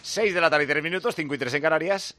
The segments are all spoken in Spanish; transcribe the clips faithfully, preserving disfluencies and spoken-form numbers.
seis de la tarde y tres minutos, cinco y tres en Canarias.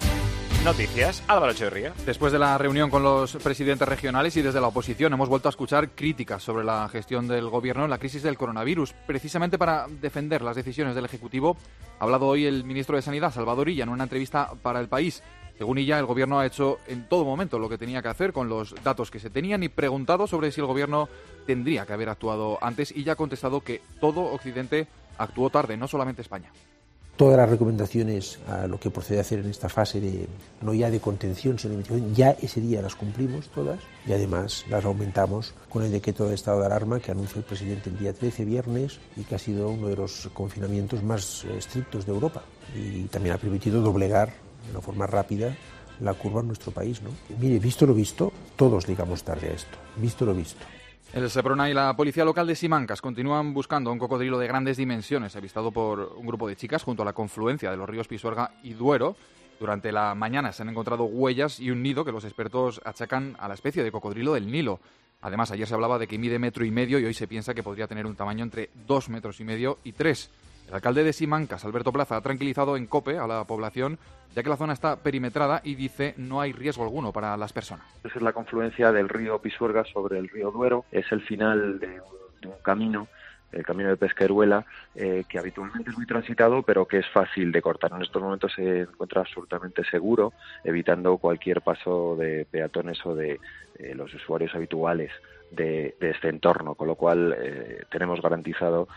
Noticias, Álvaro Echeverría. Después de la reunión con los presidentes regionales y desde la oposición hemos vuelto a escuchar críticas sobre la gestión del gobierno en la crisis del coronavirus. Precisamente para defender las decisiones del Ejecutivo, ha hablado hoy el ministro de Sanidad, Salvador Illa, en una entrevista para El País. Según Illa, el gobierno ha hecho en todo momento lo que tenía que hacer con los datos que se tenían y preguntado sobre si el gobierno tendría que haber actuado antes, Illa ha contestado que todo Occidente actuó tarde, no solamente España. Todas las recomendaciones a lo que procede a hacer en esta fase, de no ya de contención, sino de mitigación, ya ese día las cumplimos todas y además las aumentamos con el decreto de estado de alarma que anunció el presidente el día trece, viernes, y que ha sido uno de los confinamientos más estrictos de Europa. Y también ha permitido doblegar de una forma rápida la curva en nuestro país, ¿no? Y mire, visto lo visto, todos llegamos tarde a esto, visto lo visto. El Seprona y la policía local de Simancas continúan buscando un cocodrilo de grandes dimensiones avistado por un grupo de chicas junto a la confluencia de los ríos Pisuerga y Duero. Durante la mañana se han encontrado huellas y un nido que los expertos achacan a la especie de cocodrilo del Nilo. Además, ayer se hablaba de que mide metro y medio y hoy se piensa que podría tener un tamaño entre dos metros y medio y tres. El alcalde de Simancas, Alberto Plaza, ha tranquilizado en COPE a la población, ya que la zona está perimetrada y dice no hay riesgo alguno para las personas. Esa es la confluencia del río Pisuerga sobre el río Duero. Es el final de un, de un camino, el camino de Pesqueruela, eh, que habitualmente es muy transitado, pero que es fácil de cortar. En estos momentos se encuentra absolutamente seguro, evitando cualquier paso de peatones o de eh, los usuarios habituales De, de este entorno, con lo cual eh, tenemos garantizado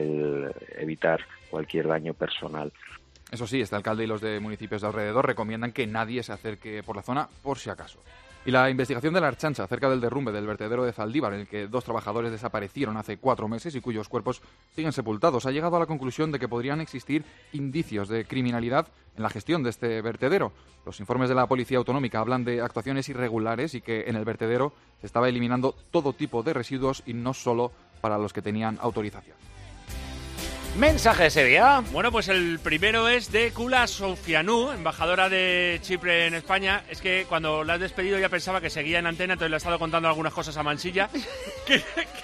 el evitar cualquier daño personal. Eso sí, este alcalde y los de municipios de alrededor recomiendan que nadie se acerque por la zona por si acaso. Y la investigación de la Archancha acerca del derrumbe del vertedero de Zaldívar, en el que dos trabajadores desaparecieron hace cuatro meses y cuyos cuerpos siguen sepultados, ha llegado a la conclusión de que podrían existir indicios de criminalidad en la gestión de este vertedero. Los informes de la Policía Autonómica hablan de actuaciones irregulares y que en el vertedero se estaba eliminando todo tipo de residuos y no solo para los que tenían autorización. Mensaje ese día. Bueno, pues el primero es de Kula Sofianou, embajadora de Chipre en España. Es que cuando la has despedido ya pensaba que seguía en antena, entonces le he estado contando algunas cosas a Mansilla. que, que,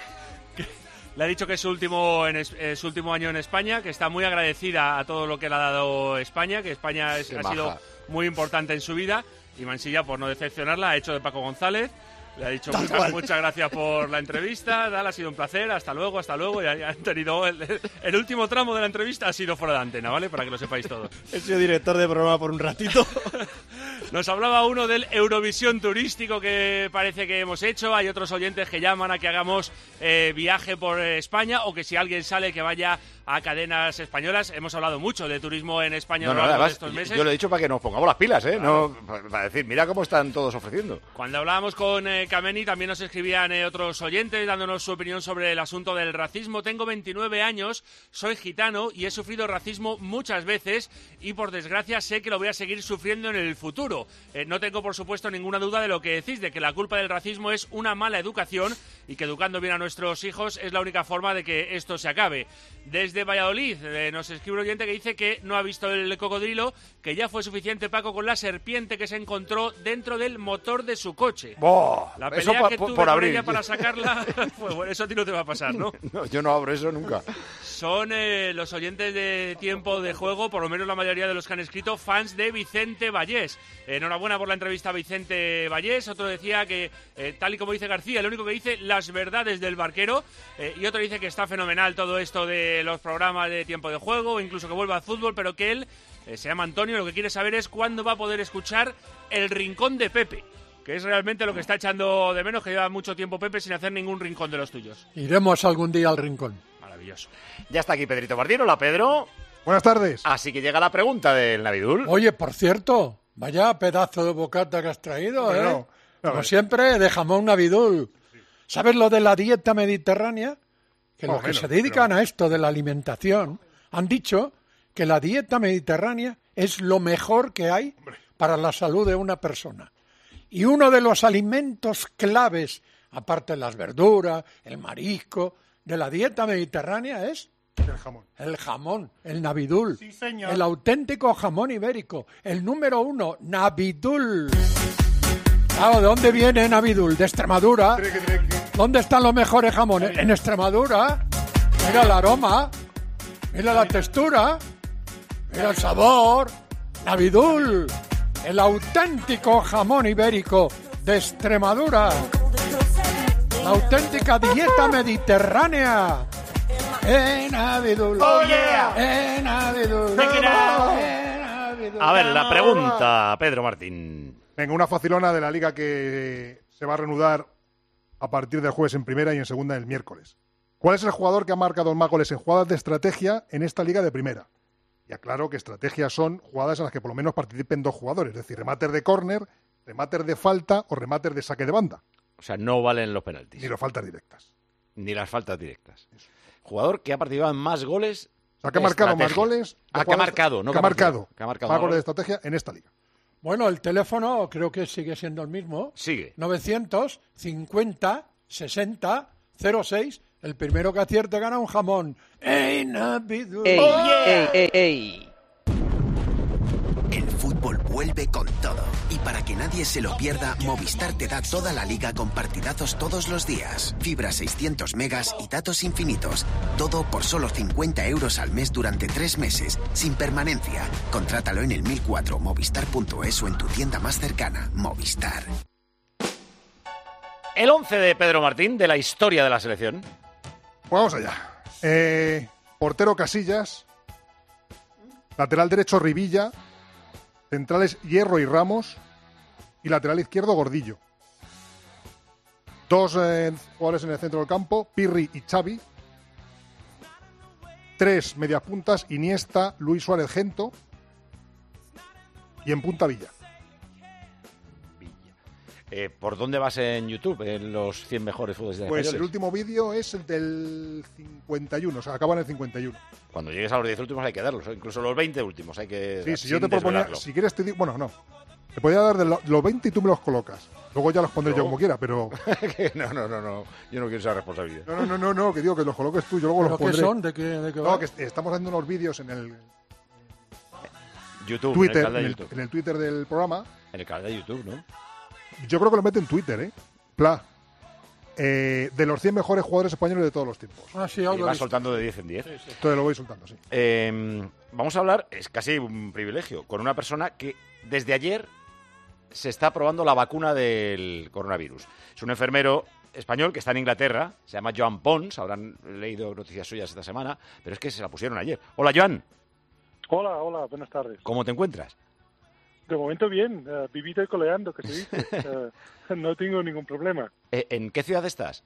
que le ha dicho que es su último, en, es, su último año en España, que está muy agradecida a todo lo que le ha dado España, que España es, ha sido muy importante en su vida. Y Mansilla, por no decepcionarla, ha hecho de Paco González. Le ha dicho muchas, muchas gracias por la entrevista, Dal, ha sido un placer, hasta luego, hasta luego. Y han tenido el, el último tramo de la entrevista ha sido fuera de antena, ¿vale? Para que lo sepáis todos. He sido director de programa por un ratito. Nos hablaba uno del Eurovisión turístico que parece que hemos hecho. Hay otros oyentes que llaman a que hagamos eh, viaje por España o que si alguien sale que vaya a cadenas españolas. Hemos hablado mucho de turismo en España no, no, durante además, estos meses. Yo lo he dicho para que nos pongamos las pilas, ¿eh? Claro. No, para decir, mira cómo están todos ofreciendo. Cuando hablábamos con eh, Kameni también nos escribían eh, otros oyentes dándonos su opinión sobre el asunto del racismo. Tengo veintinueve años, soy gitano y he sufrido racismo muchas veces y por desgracia sé que lo voy a seguir sufriendo en el futuro. Eh, no tengo por supuesto ninguna duda de lo que decís, de que la culpa del racismo es una mala educación y que educando bien a nuestros hijos es la única forma de que esto se acabe. Desde Valladolid eh, nos escribe un oyente que dice que no ha visto el cocodrilo, que ya fue suficiente, Paco, con la serpiente que se encontró dentro del motor de su coche. ¡Boh! La Eso pelea pa, que por, tuve por con abrir. ella para sacarla, pues bueno, eso a ti no te va a pasar, ¿no? No, yo no abro eso nunca. Son eh, los oyentes de Tiempo de Juego, por lo menos la mayoría de los que han escrito, fans de Vicente Vallés. Eh, enhorabuena por la entrevista a Vicente Vallés. Otro decía que, eh, tal y como dice García, el único que dice las verdades del barquero. Eh, y otro dice que está fenomenal todo esto de los programas de Tiempo de Juego, incluso que vuelva al fútbol, pero que él, eh, se llama Antonio, lo que quiere saber es cuándo va a poder escuchar El Rincón de Pepe, que es realmente lo que está echando de menos, que lleva mucho tiempo Pepe sin hacer ningún rincón de los tuyos. Iremos algún día al rincón. Maravilloso. Ya está aquí Pedrito Martín. Hola, Pedro. Buenas tardes. Así que llega la pregunta del Navidul. Oye, por cierto, vaya pedazo de bocata que has traído, ¿eh? No, no, Como no, siempre, de jamón Navidul. ¿Sabes lo de la dieta mediterránea? Que Oh, los que bueno, se dedican pero... a esto de la alimentación han dicho que la dieta mediterránea es lo mejor que hay Hombre. para la salud de una persona. Y uno de los alimentos claves, aparte de las verduras, el marisco, de la dieta mediterránea es El jamón. el jamón, el Navidul. Sí, señor. El auténtico jamón ibérico, el número uno, Navidul. Claro, ¿de dónde viene Navidul? De Extremadura. Treque, treque. ¿Dónde están los mejores jamones? En Extremadura. Mira el aroma, mira la textura. Mira el sabor. Navidul, el auténtico jamón ibérico de Extremadura. La auténtica dieta mediterránea. En Navidul. Oh, yeah. En Navidul. Check it out. En Navidul. A ver, la pregunta, Pedro Martín. Venga, una facilona de la liga que se va a reanudar a partir del jueves en primera y en segunda el miércoles. ¿Cuál es el jugador que ha marcado más goles en jugadas de estrategia en esta liga de primera? Y aclaro que estrategias son jugadas en las que por lo menos participen dos jugadores, es decir, remates de córner, remates de falta o remates de saque de banda. O sea, no valen los penaltis. Ni las faltas directas. Ni las faltas directas. Jugador que ha participado en más goles. O sea, que ha marcado más goles. Ah, que ha marcado, no que ha marcado. Que ha marcado más goles de estrategia en esta liga. Bueno, el teléfono creo que sigue siendo el mismo. Sigue. novecientos cincuenta sesenta cero seis. El primero que acierte gana un jamón. ¡Ey, Navidul! ¡Ey, ¡Oh, yeah! ey, ey, ey! El fútbol vuelve con todo. Y para que nadie se lo pierda, Movistar te da toda la liga con partidazos todos los días. Fibra seiscientos megas y datos infinitos. Todo por solo cincuenta euros al mes durante tres meses, sin permanencia. Contrátalo en el mil cuatro movistar punto es o en tu tienda más cercana. Movistar. El once de Pedro Martín, de la historia de la selección. Pues vamos allá. Eh, portero Casillas. Lateral derecho Rivilla. Centrales Hierro y Ramos. Y lateral izquierdo Gordillo. Dos eh, jugadores en el centro del campo, Pirri y Xavi. Tres medias puntas, Iniesta, Luis Suárez Gento. Y en punta Villa. Eh, ¿Por dónde vas en YouTube, en los cien mejores fútboles de Pues españoles? el último vídeo es el del cincuenta y uno, o sea, acaba en el cincuenta y uno. Cuando llegues a los diez últimos hay que darlos, incluso los veinte últimos hay que... Sí, si sin yo te proponía, desvelarlo. si quieres te digo, bueno, no. Te podría dar de lo- los veinte y tú me los colocas. Luego ya los pondré No. yo como quiera, pero... no, no, no, no, yo no quiero esa responsabilidad. No, no, no, no, no, que digo que los coloques tú, yo luego ¿Pero los qué pondré. son? ¿De qué, de qué No, va? que est- estamos haciendo unos vídeos en el YouTube, Twitter, en el canal en de el, YouTube. en el Twitter del programa. En el canal de YouTube, ¿no? Yo creo que lo mete en Twitter, ¿eh? Pla. Eh, de los cien mejores jugadores españoles de todos los tiempos. Ah, sí, Y algo he va visto. soltando de diez en diez. Sí, sí. Entonces lo voy soltando, sí. Eh, vamos a hablar, es casi un privilegio, con una persona que desde ayer se está probando la vacuna del coronavirus. Es un enfermero español que está en Inglaterra, se llama Joan Pons, habrán leído noticias suyas esta semana, pero es que se la pusieron ayer. Hola, Joan, Hola, hola, buenas tardes. ¿cómo te encuentras? De momento bien, uh, vivido y coleando, que se dice. Uh, no tengo ningún problema. Eh, ¿En qué ciudad estás?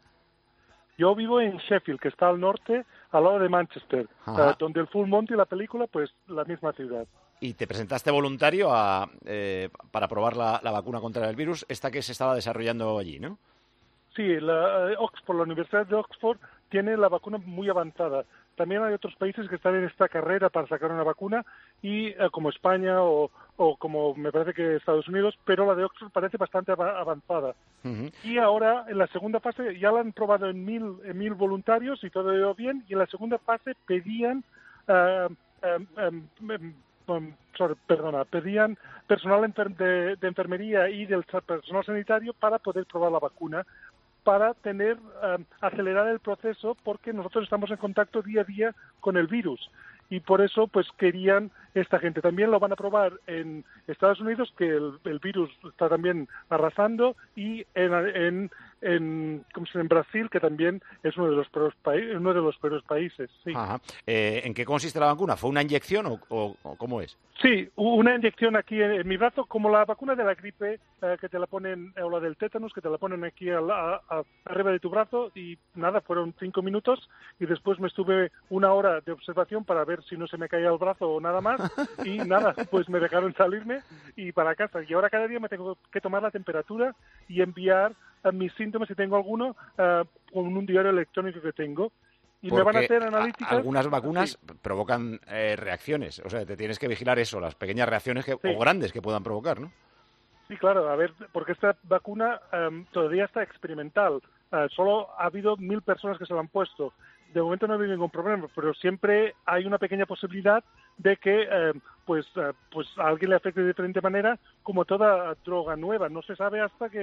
Yo vivo en Sheffield, que está al norte, al lado de Manchester, Ajá. uh, donde el Full Monty y la película, pues la misma ciudad. Y te presentaste voluntario a, eh, para probar la, la vacuna contra el virus, esta que se estaba desarrollando allí, ¿no? Sí, la, eh, Oxford, la Universidad de Oxford tiene la vacuna muy avanzada. También hay otros países que están en esta carrera para sacar una vacuna, y eh, como España o, o como me parece que Estados Unidos, pero la de Oxford parece bastante av- avanzada. Uh-huh. Y ahora, en la segunda fase, ya la han probado en mil, en mil voluntarios y todo ido bien, y en la segunda fase pedían, uh, um, um, um, um, sorry, perdona, pedían personal enfer- de, de enfermería y del sa- personal sanitario para poder probar la vacuna, para tener, um, acelerar el proceso, porque nosotros estamos en contacto día a día con el virus. Y por eso, pues, querían esta gente. También lo van a probar en Estados Unidos, que el, el virus está también arrasando, y en, en, en, ¿cómo se llama? En Brasil, que también es uno de los peores, paí- uno de los peores países. Sí. Ajá. Eh, ¿En qué consiste la vacuna? ¿Fue una inyección o, o- o cómo es? Sí, u- una inyección aquí en, en mi brazo, como la vacuna de la gripe, eh, que te la ponen, o la del tétanos, que te la ponen aquí al- a- a- arriba de tu brazo, y nada, fueron cinco minutos, y después me estuve una hora de observación para ver si no se me caía el brazo o nada más, y nada, pues me dejaron salirme y para casa. Y ahora cada día me tengo que tomar la temperatura y enviar a mis síntomas, si tengo alguno, eh, con un diario electrónico que tengo. Y me van a Porque hacer analíticas. a- algunas vacunas Sí. provocan eh, reacciones. O sea, te tienes que vigilar eso, las pequeñas reacciones que, Sí. o grandes que puedan provocar, ¿no? Sí, claro, a ver, porque esta vacuna em, todavía está experimental. Eh, solo ha habido mil personas que se la han puesto. De momento no ha habido ningún problema, pero siempre hay una pequeña posibilidad de que em, pues, eh, pues a alguien le afecte de diferente manera, como toda droga nueva. No se sabe hasta que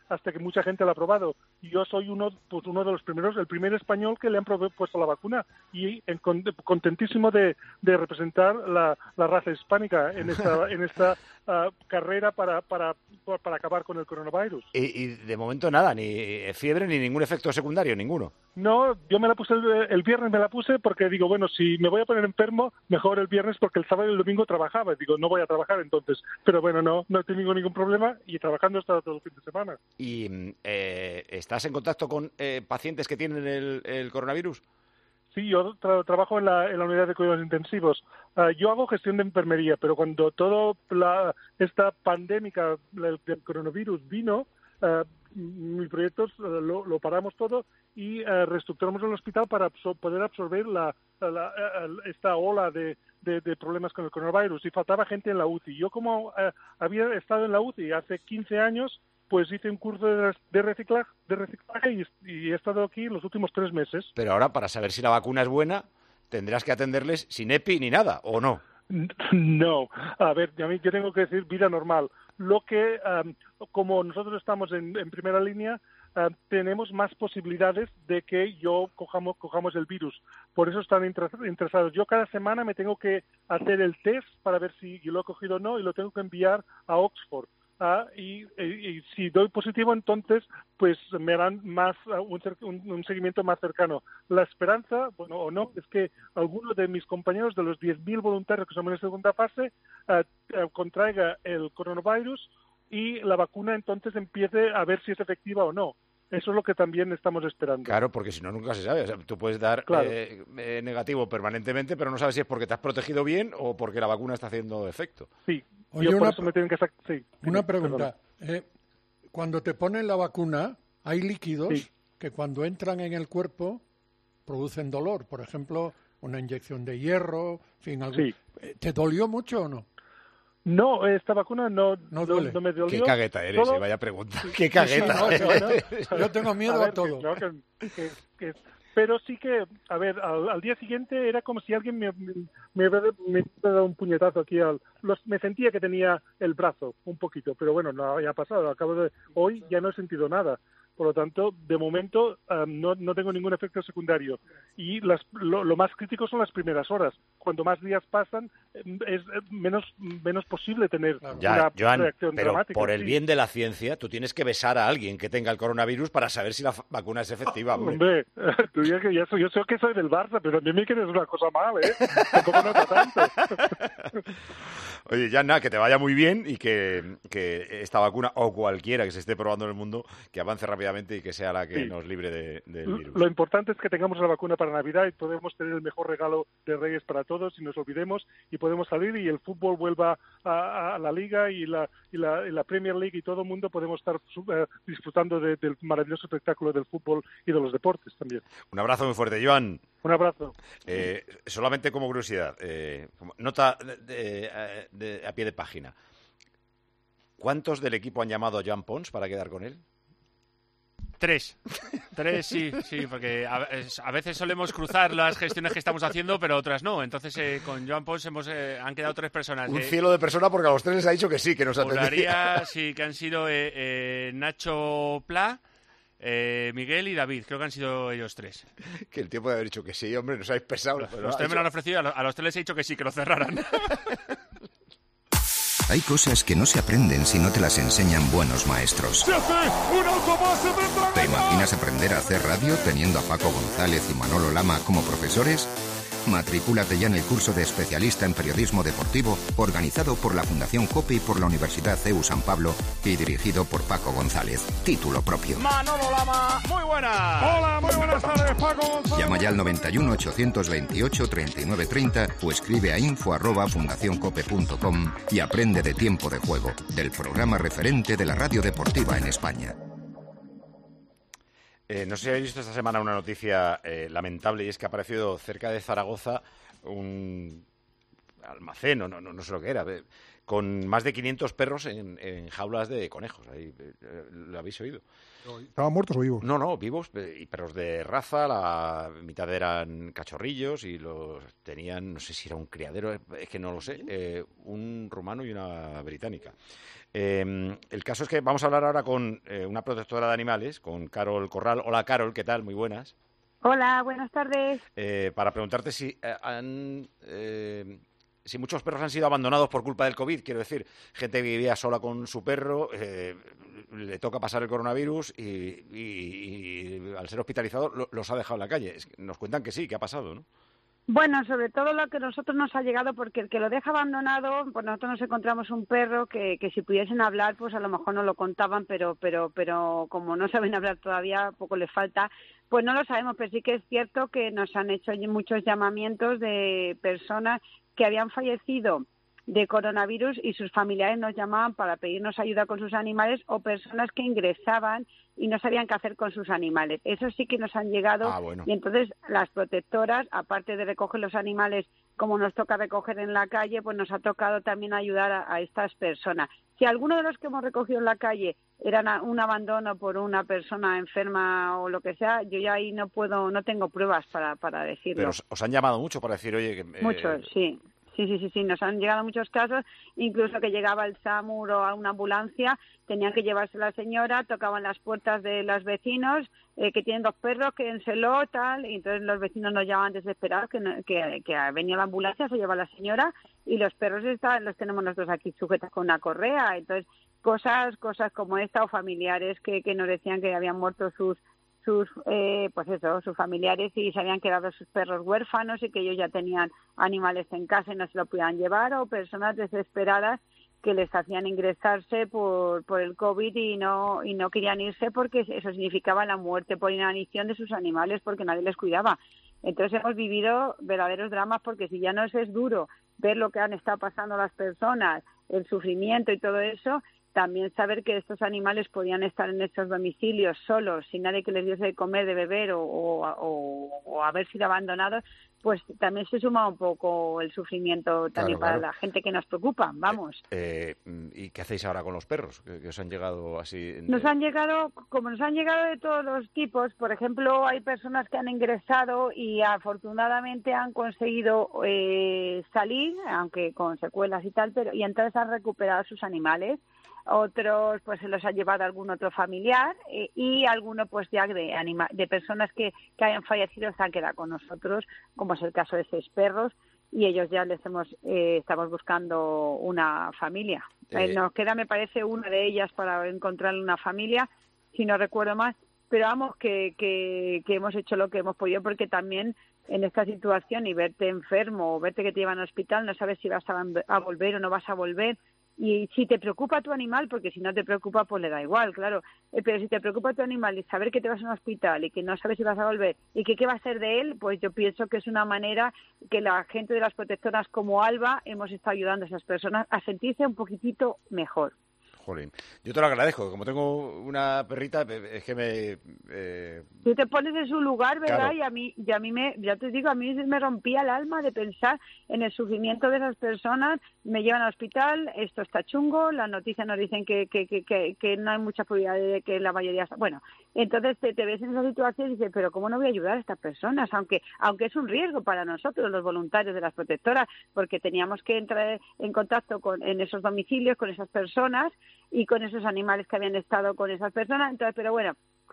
hasta que mucha gente la ha probado. Y yo soy uno, pues uno de los primeros, el primer español que le han puesto la vacuna y en, contentísimo de, de representar la, la raza hispánica en esta, en esta uh, carrera para, para, para acabar con el coronavirus. Y, y de momento nada, ni fiebre ni ningún efecto secundario, ninguno. No, yo me la puse el, el viernes, me la puse porque digo, bueno, si me voy a poner enfermo, mejor el viernes porque el sábado y el domingo trabajaba. Digo, no voy a trabajar entonces. Pero bueno, no, no he tenido ningún problema y trabajando hasta todo el fin de semana. ¿Y eh, estás en contacto con eh, pacientes que tienen el, el coronavirus? Sí, yo tra trabajo en la, en la unidad de cuidados intensivos. Uh, yo hago gestión de enfermería, pero cuando toda esta pandémica del, del coronavirus vino, uh, mi proyecto uh, lo, lo paramos todo y uh, reestructuramos el hospital para absor poder absorber la, la, la, esta ola de, de, de problemas con el coronavirus. Y faltaba gente en la U C I. Yo como uh, había estado en la U C I hace quince años, pues hice un curso de, de reciclaje, de reciclaje y, y he estado aquí los últimos tres meses. Pero ahora, para saber si la vacuna es buena, tendrás que atenderles sin EPI ni nada, ¿o no? No. A ver, a mí yo tengo que decir vida normal. Lo que, um, como nosotros estamos en, en primera línea, uh, tenemos más posibilidades de que yo cojamos, cojamos el virus. Por eso están interesados. Yo cada semana me tengo que hacer el test para ver si yo lo he cogido o no y lo tengo que enviar a Oxford. Ah, y, y, y si doy positivo, entonces pues me harán más uh, un, un, un seguimiento más cercano. La esperanza, bueno o no, es que alguno de mis compañeros de los diez mil voluntarios que somos en segunda fase uh, uh, contraiga el coronavirus y la vacuna entonces empiece a ver si es efectiva o no. Eso es lo que también estamos esperando. Claro, porque si no, nunca se sabe. O sea, tú puedes dar claro. eh, eh, negativo permanentemente, pero no sabes si es porque te has protegido bien o porque la vacuna está haciendo efecto. Sí. Oye, Yo una, por eso me tienen que sac... sí. una pregunta. Eh, cuando te ponen la vacuna, hay líquidos sí. que cuando entran en el cuerpo producen dolor. Por ejemplo, una inyección de hierro, en fin, algo. Sí. ¿Te dolió mucho o no? No, esta vacuna no, no, duele. no, no me dolió. Qué cagueta eres, Solo... eh, vaya pregunta. Qué cagueta. Sí, no, no, yo tengo miedo a, ver, a todo. Que, no, que, que, que, pero sí que, a ver, al, al día siguiente era como si alguien me, me, me hubiera dado un puñetazo aquí. Al, los, me sentía que tenía el brazo un poquito, pero bueno, no había pasado. Acabo de, hoy ya no he sentido nada. Por lo tanto, de momento um, no, no tengo ningún efecto secundario. Y las, lo, lo más crítico son las primeras horas. Cuando más días pasan, es menos menos posible tener ya, una Joan, reacción pero dramática. Por el sí. bien de la ciencia, tú tienes que besar a alguien que tenga el coronavirus para saber si la vacuna es efectiva. Hombre, hombre tú ya que ya soy, yo sé que soy del Barça, pero a mí me quieres una cosa mal, ¿eh? Tampoco nota tanto. Oye, ya nada, que te vaya muy bien y que, que esta vacuna o cualquiera que se esté probando en el mundo, que avance rápidamente y que sea la que sí. nos libre de, del virus. Lo importante es que tengamos la vacuna para Navidad y podemos tener el mejor regalo de Reyes para todos y nos olvidemos y podemos salir y el fútbol vuelva a, a la Liga y la, y, la, y la Premier League y todo el mundo podemos estar uh, disfrutando de, del maravilloso espectáculo del fútbol y de los deportes también. Un abrazo muy fuerte, Joan. Un abrazo. Eh, solamente como curiosidad, eh, nota de, de, de, a pie de página. ¿Cuántos del equipo han llamado a Joan Pons para quedar con él? Tres. Tres, sí, sí, porque a, a veces solemos cruzar las gestiones que estamos haciendo, pero otras no. Entonces, eh, con Joan Pons hemos, eh, han quedado tres personas. Un eh, cielo de personas porque a los tres les ha dicho que sí, que nos atendía. Juraría, sí, que han sido eh, eh, Nacho Pla, eh, Miguel y David. Creo que han sido ellos tres. Que el tiempo de haber dicho que sí, hombre, nos habéis pesado. Los, los tres me lo han ofrecido, a los, a los tres les he dicho que sí, que lo cerraran. Hay cosas que no se aprenden si no te las enseñan buenos maestros. ¿Te imaginas aprender a hacer radio teniendo a Paco González y Manolo Lama como profesores? Matricúlate ya en el curso de especialista en periodismo deportivo organizado por la Fundación COPE y por la Universidad C E U San Pablo y dirigido por Paco González. Título propio. Manolo Lama, muy buena. Hola, muy buenas tardes, Paco González. Llama ya al noventa y uno, ochocientos veintiocho, treinta y nueve treinta o escribe a info arroba fundacioncope punto com y aprende de Tiempo de Juego, del programa referente de la radio deportiva en España. Eh, no sé si habéis visto esta semana una noticia eh, lamentable y es que ha aparecido cerca de Zaragoza un, almacén, no, no, no sé lo que era, con más de quinientos perros en, en jaulas de conejos. Ahí, ¿lo habéis oído? ¿Estaban muertos o vivos? No, no, vivos, y perros de raza, la mitad eran cachorrillos y los tenían, no sé si era un criadero, es que no lo sé, eh, un rumano y una británica. Eh, el caso es que vamos a hablar ahora con eh, una protectora de animales, con Carol Corral. Hola, Carol, ¿qué tal? Muy buenas. Hola, buenas tardes. Eh, para preguntarte si eh, han... Eh, si muchos perros han sido abandonados por culpa del COVID, quiero decir, gente que vivía sola con su perro, eh, le toca pasar el coronavirus y, y, y al ser hospitalizado lo, los ha dejado en la calle. Es que nos cuentan que sí, que ha pasado, ¿no? Bueno, sobre todo lo que a nosotros nos ha llegado, porque el que lo deja abandonado, pues nosotros nos encontramos un perro que, que si pudiesen hablar, pues a lo mejor no lo contaban, pero, pero, pero como no saben hablar todavía, poco les falta, pues no lo sabemos, pero sí que es cierto que nos han hecho muchos llamamientos de personas que habían fallecido de coronavirus y sus familiares nos llamaban para pedirnos ayuda con sus animales, o personas que ingresaban y no sabían qué hacer con sus animales. Eso sí que nos han llegado. Ah, bueno. Y entonces las protectoras, aparte de recoger los animales como nos toca recoger en la calle, pues nos ha tocado también ayudar a, a estas personas. Si alguno de los que hemos recogido en la calle era un abandono por una persona enferma o lo que sea, yo ya ahí no puedo, no tengo pruebas para, para decirlo. Pero os, os han llamado mucho para decir, oye... que eh... Muchos, sí. Sí, sí, sí, sí, nos han llegado muchos casos, incluso que llegaba el SAMUR o a una ambulancia, tenían que llevarse a la señora, tocaban las puertas de los vecinos, eh, que tienen dos perros, quédenselo, tal, y entonces los vecinos nos llamaban desesperados que, no, que, que venía la ambulancia, se lleva a la señora, y los perros están, los tenemos nosotros aquí sujetos con una correa, entonces cosas cosas como esta, o familiares que, que nos decían que habían muerto sus sus eh, pues eso, sus familiares y se habían quedado sus perros huérfanos y que ellos ya tenían animales en casa y no se lo podían llevar, o personas desesperadas que les hacían ingresarse por, por el COVID y no y no querían irse porque eso significaba la muerte por inanición de sus animales porque nadie les cuidaba. Entonces hemos vivido verdaderos dramas, porque si ya nos es duro ver lo que han estado pasando las personas, el sufrimiento y todo eso, también saber que estos animales podían estar en estos domicilios solos, sin nadie que les diese de comer, de beber o, o, o, o haber sido abandonados, pues también se suma un poco el sufrimiento también claro, para claro. la gente que nos preocupa, vamos. Eh, eh, ¿Y qué hacéis ahora con los perros que, que os han llegado así? Nos han llegado, como nos han llegado de todos los tipos, por ejemplo, hay personas que han ingresado y afortunadamente han conseguido eh, salir, aunque con secuelas y tal, pero y entonces han recuperado sus animales. Otros pues se los ha llevado algún otro familiar eh, y algunos pues ya de anima de personas que, que hayan fallecido se han quedado con nosotros, como es el caso de seis perros, y ellos ya les hemos eh, estamos buscando una familia. Eh, eh, nos queda, me parece, una de ellas para encontrar una familia, si no recuerdo mal, pero vamos que, que, que hemos hecho lo que hemos podido, porque también en esta situación y verte enfermo o verte que te llevan al hospital, no sabes si vas a, a volver o no vas a volver. Y si te preocupa tu animal, porque si no te preocupa, pues le da igual, claro. Eh, pero si te preocupa tu animal y saber que te vas a un hospital y que no sabes si vas a volver y que qué va a ser de él, pues yo pienso que es una manera que la gente de las protectoras como Alba hemos estado ayudando a esas personas a sentirse un poquitito mejor. Jolín. Yo te lo agradezco. Como tengo una perrita, es que me... Eh... Tú te pones en su lugar, ¿verdad? Claro. Y a mí, y a mí me, ya te digo, a mí me rompía el alma de pensar en el sufrimiento de esas personas. Me llevan al hospital, esto está chungo, las noticias nos dicen que, que, que, que, que no hay mucha probabilidad de que la mayoría... Bueno, entonces te, te ves en esa situación y dices, pero ¿cómo no voy a ayudar a estas personas? Aunque, aunque es un riesgo para nosotros, los voluntarios de las protectoras, porque teníamos que entrar en contacto con, en esos domicilios, con esas personas y con esos animales que habían estado con esas personas. Entonces, pero bueno,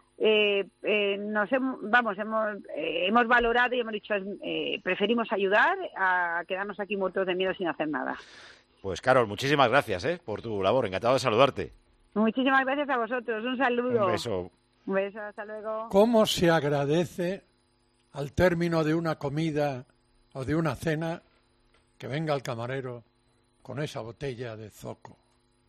eh, eh, nos hemos, vamos, hemos, eh, hemos valorado y hemos dicho, eh, preferimos ayudar a quedarnos aquí muertos de miedo sin hacer nada. Pues, Carol, muchísimas gracias ¿eh? por tu labor. Encantado de saludarte. Muchísimas gracias a vosotros. Un saludo. Un beso. Un beso, hasta luego. ¿Cómo se agradece al término de una comida o de una cena que venga el camarero con esa botella de zoco,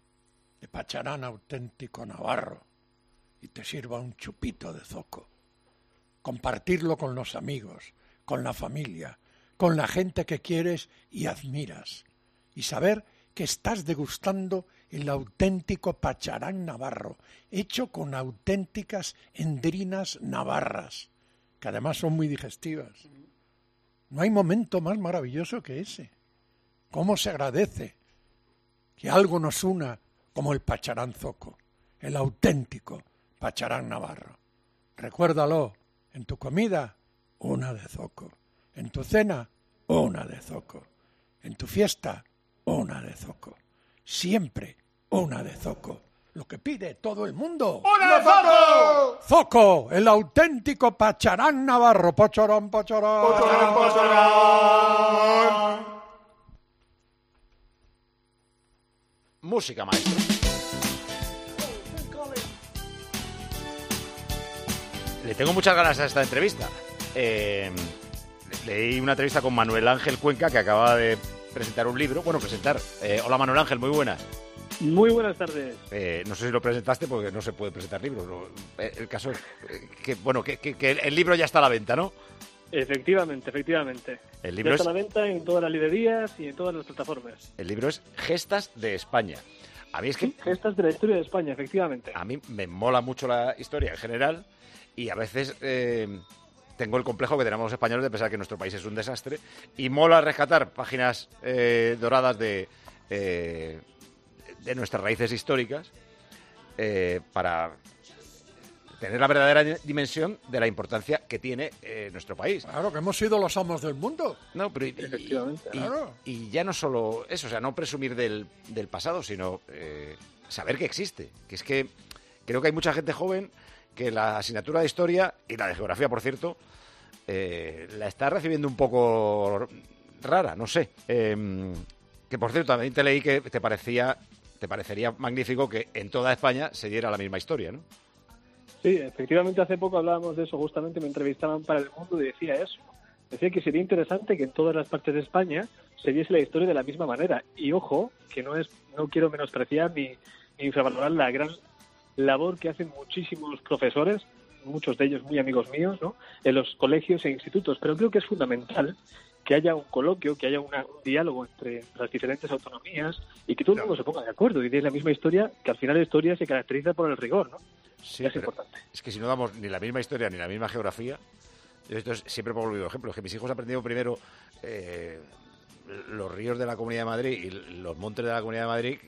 de pacharán auténtico navarro, y te sirva un chupito de zoco? Compartirlo con los amigos, con la familia, con la gente que quieres y admiras, y saber que estás degustando el auténtico pacharán navarro, hecho con auténticas endrinas navarras, que además son muy digestivas. No hay momento más maravilloso que ese. ¿Cómo se agradece que algo nos una como el pacharán zoco, el auténtico pacharán navarro? Recuérdalo, en tu comida, una de zoco. En tu cena, una de zoco. En tu fiesta, una de zoco. Siempre una de zoco. Lo que pide todo el mundo. ¡Una de zoco! Zoco, el auténtico pacharán navarro. Pacharán, pacharán. ¡Pacharán, pacharán! Música, maestro. Le tengo muchas ganas a esta entrevista. Eh, leí una entrevista con Manuel Ángel Cuenca, que acaba de presentar un libro. Bueno, presentar. Eh, hola, Manuel Ángel, muy buenas. Muy buenas tardes. Eh, no sé si lo presentaste porque no se puede presentar libros. ¿No? El caso es que, bueno, que, que, que el libro ya está a la venta, ¿no? Efectivamente, efectivamente. El libro ya está es... a la venta en todas las librerías y en todas las plataformas. El libro es Gestas de España. A mí es que... Sí, Gestas de la historia de España, efectivamente. A mí me mola mucho la historia en general y a veces eh, tengo el complejo que tenemos los españoles de pensar que nuestro país es un desastre y mola rescatar páginas eh, doradas de... Eh, de nuestras raíces históricas eh, para tener la verdadera dimensión de la importancia que tiene eh, nuestro país. Claro, que hemos sido los amos del mundo. No, pero y, Efectivamente, y, claro. y ya no solo eso, o sea, no presumir del, del pasado, sino eh, saber que existe. Que es que creo que hay mucha gente joven que la asignatura de historia y la de geografía, por cierto, eh, la está recibiendo un poco rara, no sé. Eh, que por cierto, también te leí que te parecía... te parecería magnífico que en toda España se diera la misma historia, ¿no? Sí, efectivamente, hace poco hablábamos de eso, justamente me entrevistaban para El Mundo y decía eso. Decía que sería interesante que en todas las partes de España se diese la historia de la misma manera. Y ojo, que no es no quiero menospreciar ni, ni infravalorar la gran labor que hacen muchísimos profesores, muchos de ellos muy amigos míos, ¿no?, en los colegios e institutos, pero creo que es fundamental que haya un coloquio, que haya una, un diálogo entre las diferentes autonomías y que todo el mundo se ponga de acuerdo y dé la misma historia, que al final la historia se caracteriza por el rigor, ¿no? Sí, es pero importante. Es que si no damos ni la misma historia ni la misma geografía, yo esto es, siempre pongo el mismo ejemplo, es que mis hijos han aprendido primero eh, los ríos de la Comunidad de Madrid y los montes de la Comunidad de Madrid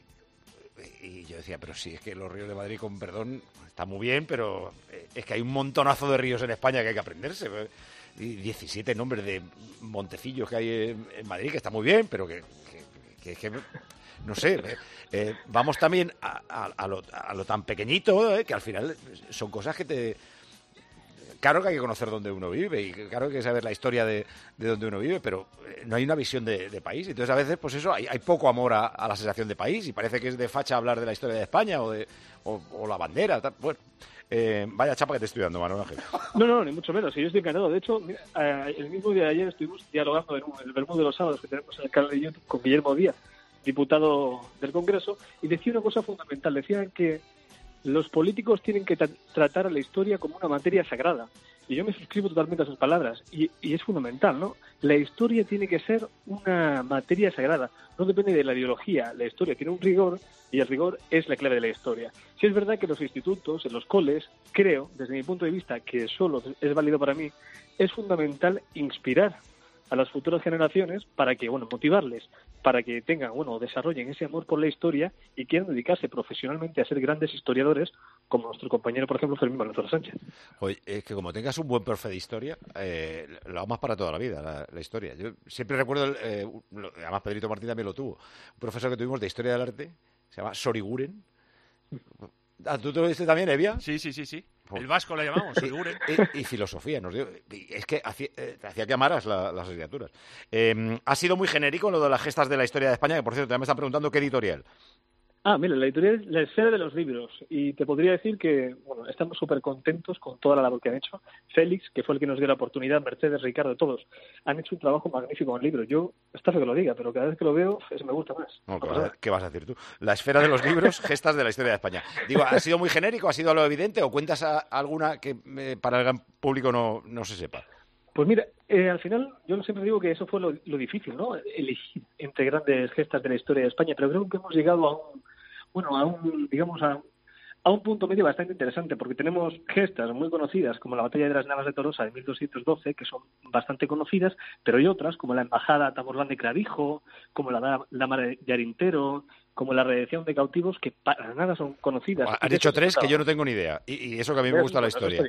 y yo decía, pero sí, es que los ríos de Madrid, con perdón, está muy bien, pero es que hay un montonazo de ríos en España que hay que aprenderse. Y diecisiete nombres de montecillos que hay en, en Madrid, que está muy bien, pero que, que, que, que no sé, eh, eh, vamos también a, a, a, lo, a lo tan pequeñito, eh, que al final son cosas que te... Claro que hay que conocer dónde uno vive y claro que hay que saber la historia de, de dónde uno vive, pero no hay una visión de, de país. Entonces a veces, pues eso, hay, hay poco amor a, a la sensación de país y parece que es de facha hablar de la historia de España o de o, o la bandera, tal. Bueno... Eh, vaya chapa que te estoy dando, Manuel Ángel. No, no, ni mucho menos. Y yo estoy encantado. De hecho, mira, eh, el mismo día de ayer estuvimos dialogando en, un, en el Bermú de los sábados que tenemos en el canal de YouTube con Guillermo Díaz, diputado del Congreso, y decía una cosa fundamental. Decía que los políticos tienen que tra- tratar a la historia como una materia sagrada. Y yo me suscribo totalmente a sus palabras. Y, y es fundamental, ¿no? La historia tiene que ser una materia sagrada. No depende de la ideología. La historia tiene un rigor y el rigor es la clave de la historia. Si es verdad que en los institutos, en los coles, creo, desde mi punto de vista, que solo es válido para mí, es fundamental inspirar a las futuras generaciones para que, bueno, motivarles, para que tengan, bueno, desarrollen ese amor por la historia y quieran dedicarse profesionalmente a ser grandes historiadores, como nuestro compañero, por ejemplo, Fermín Valenzuela Sánchez. Oye, es que como tengas un buen profe de historia, eh, lo amas para toda la vida, la, la historia. Yo siempre recuerdo, el, eh, lo, además Pedrito Martín también lo tuvo, un profesor que tuvimos de Historia del Arte, se llama Soriguren. Ah, ¿tú te lo viste también, Evia? Sí, sí, sí, sí. El vasco la llamamos, Soriguren. Y, y filosofía, nos dio. Y es que hacía, eh, hacía que amaras la, las asignaturas. Eh, ha sido muy genérico lo de las gestas de la historia de España, que por cierto, también me están preguntando qué editorial. Ah, mira, la editorial es La Esfera de los Libros y te podría decir que, bueno, estamos súper contentos con toda la labor que han hecho. Félix, que fue el que nos dio la oportunidad, Mercedes, Ricardo, todos, han hecho un trabajo magnífico en el libro. Yo, está feo que lo diga, pero cada vez que lo veo, eso me gusta más. No, ¿qué, vas a, ¿Qué vas a decir tú? La Esfera de los Libros, gestas de la historia de España. Digo, ¿ha sido muy genérico? ¿Ha sido a lo evidente? ¿O cuentas a, a alguna que eh, para el gran público no, no se sepa? Pues mira, eh, al final yo siempre digo que eso fue lo, lo difícil, ¿no? Elegir entre grandes gestas de la historia de España, pero creo que hemos llegado a un, bueno, a un, digamos, a, a un punto medio bastante interesante, porque tenemos gestas muy conocidas, como la Batalla de las Navas de Tolosa de mil doscientos doce, que son bastante conocidas, pero hay otras, como la Embajada Taborlán de Clavijo, como la Dama de Arintero, como la Redención de Cautivos, que para nada son conocidas. Has dicho tres que yo no tengo ni idea, y, y eso que a mí me gusta la historia.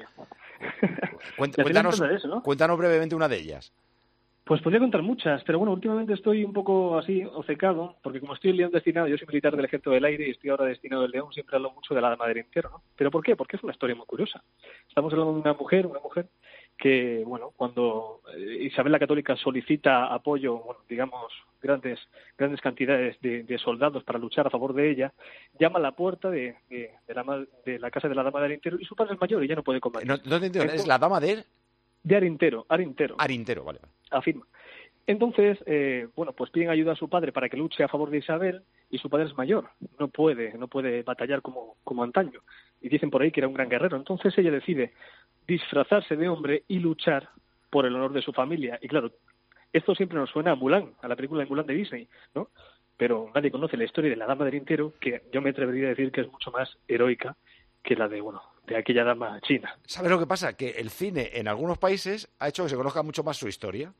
Cuéntanos, cuéntanos, eso, ¿no? Cuéntanos brevemente una de ellas. Pues podría contar muchas, pero bueno, últimamente estoy un poco así obcecado, porque como estoy en León destinado, yo soy militar del Ejército del Aire y estoy ahora destinado en León, siempre hablo mucho de la Dama del Entierro, ¿no? ¿Pero por qué? Porque es una historia muy curiosa. Estamos hablando de una mujer, una mujer que, bueno, cuando Isabel la Católica solicita apoyo, bueno, digamos, grandes grandes cantidades de, de soldados para luchar a favor de ella, llama a la puerta de, de, de, la, de la casa de la Dama del Entierro y su padre es mayor y ya no puede combatir. No, no te entiendo, ¿es la Dama de...? De Arintero, Arintero. Arintero, vale. Afirma. Entonces, eh, bueno, pues piden ayuda a su padre para que luche a favor de Isabel y su padre es mayor, no puede, no puede batallar como, como antaño. Y dicen por ahí que era un gran guerrero. Entonces ella decide disfrazarse de hombre y luchar por el honor de su familia. Y claro, esto siempre nos suena a Mulan, a la película de Mulan de Disney, ¿no? Pero nadie conoce la historia de la Dama del Entierro, que yo me atrevería a decir que es mucho más heroica que la de, bueno, de aquella dama china. ¿Sabes lo que pasa? Que el cine en algunos países ha hecho que se conozca mucho más su historia.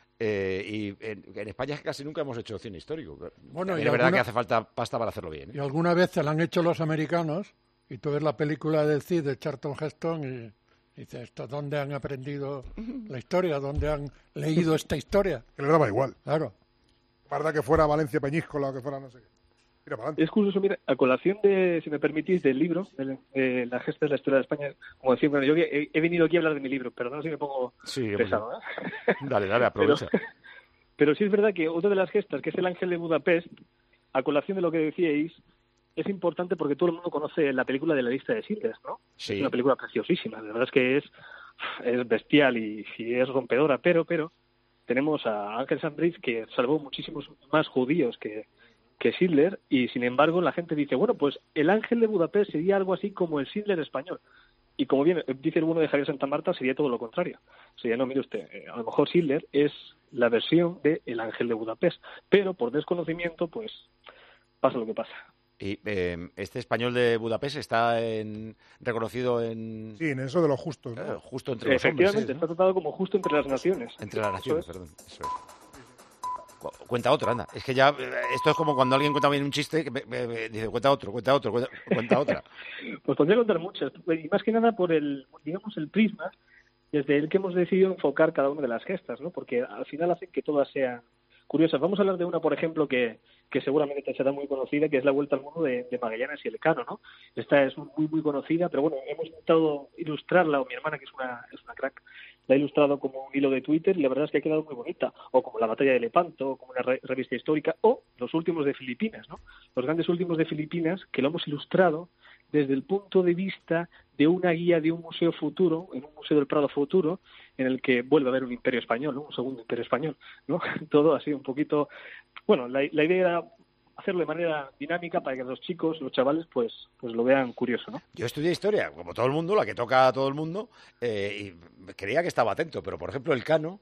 Eh, y en, en España casi nunca hemos hecho cine histórico. Bueno, es y verdad alguna, que hace falta pasta para hacerlo bien, ¿eh? Y alguna vez se la han hecho los americanos y tú ves la película del Cid de Charlton Heston y dices, ¿esto dónde han aprendido la historia? ¿Dónde han leído esta historia? Que le daba igual. Claro. Para que fuera Valencia Peñíscola o que fuera no sé qué. Mira, para adelante. Es curioso, mira, a colación de, si me permitís, del libro, de, de La gesta de la historia de España, como decía, bueno, yo he, he venido aquí a hablar de mi libro, perdón si me pongo sí, pesado, ¿eh? Dale, dale, aprovecha. Pero, pero sí es verdad que otra de las gestas, que es el Ángel de Budapest, a colación de lo que decíais, es importante porque todo el mundo conoce la película de La lista de Schindler, ¿no? Sí. Es una película preciosísima, la verdad es que es, es bestial y, y es rompedora, pero, pero tenemos a Ángel Sandrich que salvó muchísimos más judíos que que Schindler, y sin embargo la gente dice, bueno, pues el Ángel de Budapest sería algo así como el Schindler español. Y como bien dice el bueno de Javier Santa Marta, sería todo lo contrario. Sería, no, mire usted, a lo mejor Schindler es la versión de El Ángel de Budapest, pero por desconocimiento, pues, pasa lo que pasa. Y eh, este español de Budapest está en, reconocido en... Sí, en eso de los justos, ¿no? Eh, justo entre los hombres. Efectivamente, ¿sí, está tratado como justo entre las naciones. Entre las naciones, perdón. Eso es. Cuenta otro, anda. Es que ya, esto es como cuando alguien cuenta bien un chiste, que me, me, me dice, cuenta otro, cuenta otro, cuenta, cuenta otra. Pues podría contar muchas, y más que nada por el, digamos, el prisma desde el que hemos decidido enfocar cada una de las gestas, ¿no? Porque al final hacen que todas sean curiosas. Vamos a hablar de una, por ejemplo, que, que seguramente te será muy conocida, que es la Vuelta al Mundo de, de Magallanes y Elcano, ¿no? Esta es muy, muy conocida, pero bueno, hemos intentado ilustrarla, o mi hermana, que es una, es una crack, la ha ilustrado como un hilo de Twitter y la verdad es que ha quedado muy bonita, o como la Batalla de Lepanto, o como una re- revista histórica, o los últimos de Filipinas, ¿no? Los grandes últimos de Filipinas, que lo hemos ilustrado desde el punto de vista de una guía de un museo futuro, en un museo del Prado futuro, en el que vuelve a haber un imperio español, ¿no? Un segundo imperio español, ¿no? Todo así un poquito... Bueno, la, la idea era hacerlo de manera dinámica para que los chicos, los chavales, pues pues lo vean curioso, ¿no? Yo estudié historia, como todo el mundo, la que toca a todo el mundo, eh, y creía que estaba atento, pero por ejemplo el Cano,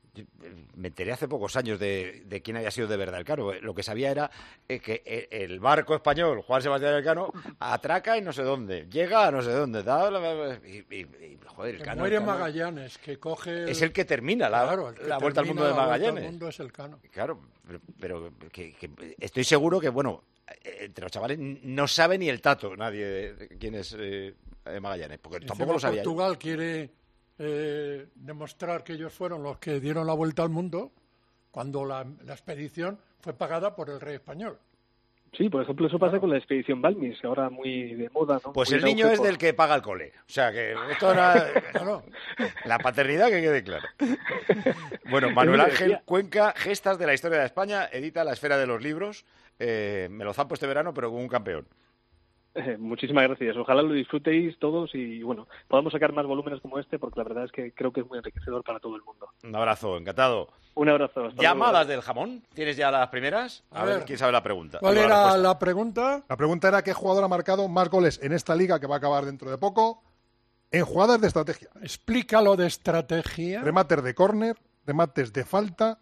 me enteré hace pocos años de, de quién había sido de verdad el Cano. Lo que sabía era eh, que el barco español, Juan Sebastián Elcano, atraca en no sé dónde, llega a no sé dónde, da, y, y, y joder, el Cano... Muere el Cano Magallanes, que coge... El... Es el que termina la, claro, que la Vuelta al Mundo de Magallanes. La Vuelta al Mundo es el Cano. Claro, pero, pero que, que estoy seguro que, bueno, entre los chavales no sabe ni el tato nadie de quién es eh, Magallanes, porque Encima tampoco lo sabía. Portugal yo. quiere... Eh, demostrar que ellos fueron los que dieron la vuelta al mundo cuando la, la expedición fue pagada por el rey español. Sí, por ejemplo, eso pasa con la expedición Balmis, ahora muy de moda, ¿no? Pues muy el niño es por... del que paga el cole. O sea, que esto era... Claro. La paternidad que quede claro. Bueno, Manuel Ángel Cuenca, Gestas de la Historia de España, edita La Esfera de los Libros. Eh, me lo zampo este verano, pero con un campeón. Eh, muchísimas gracias. Ojalá lo disfrutéis todos y, bueno, podamos sacar más volúmenes como este, porque la verdad es que creo que es muy enriquecedor para todo el mundo. Un abrazo, encantado. Un abrazo. Hasta ¿Llamadas luego. del jamón? ¿Tienes ya las primeras? A, a ver, ver, quién sabe la pregunta. ¿Cuál era la, la pregunta? La pregunta era qué jugador ha marcado más goles en esta liga que va a acabar dentro de poco en jugadas de estrategia. Explícalo de estrategia. Remates de córner, remates de falta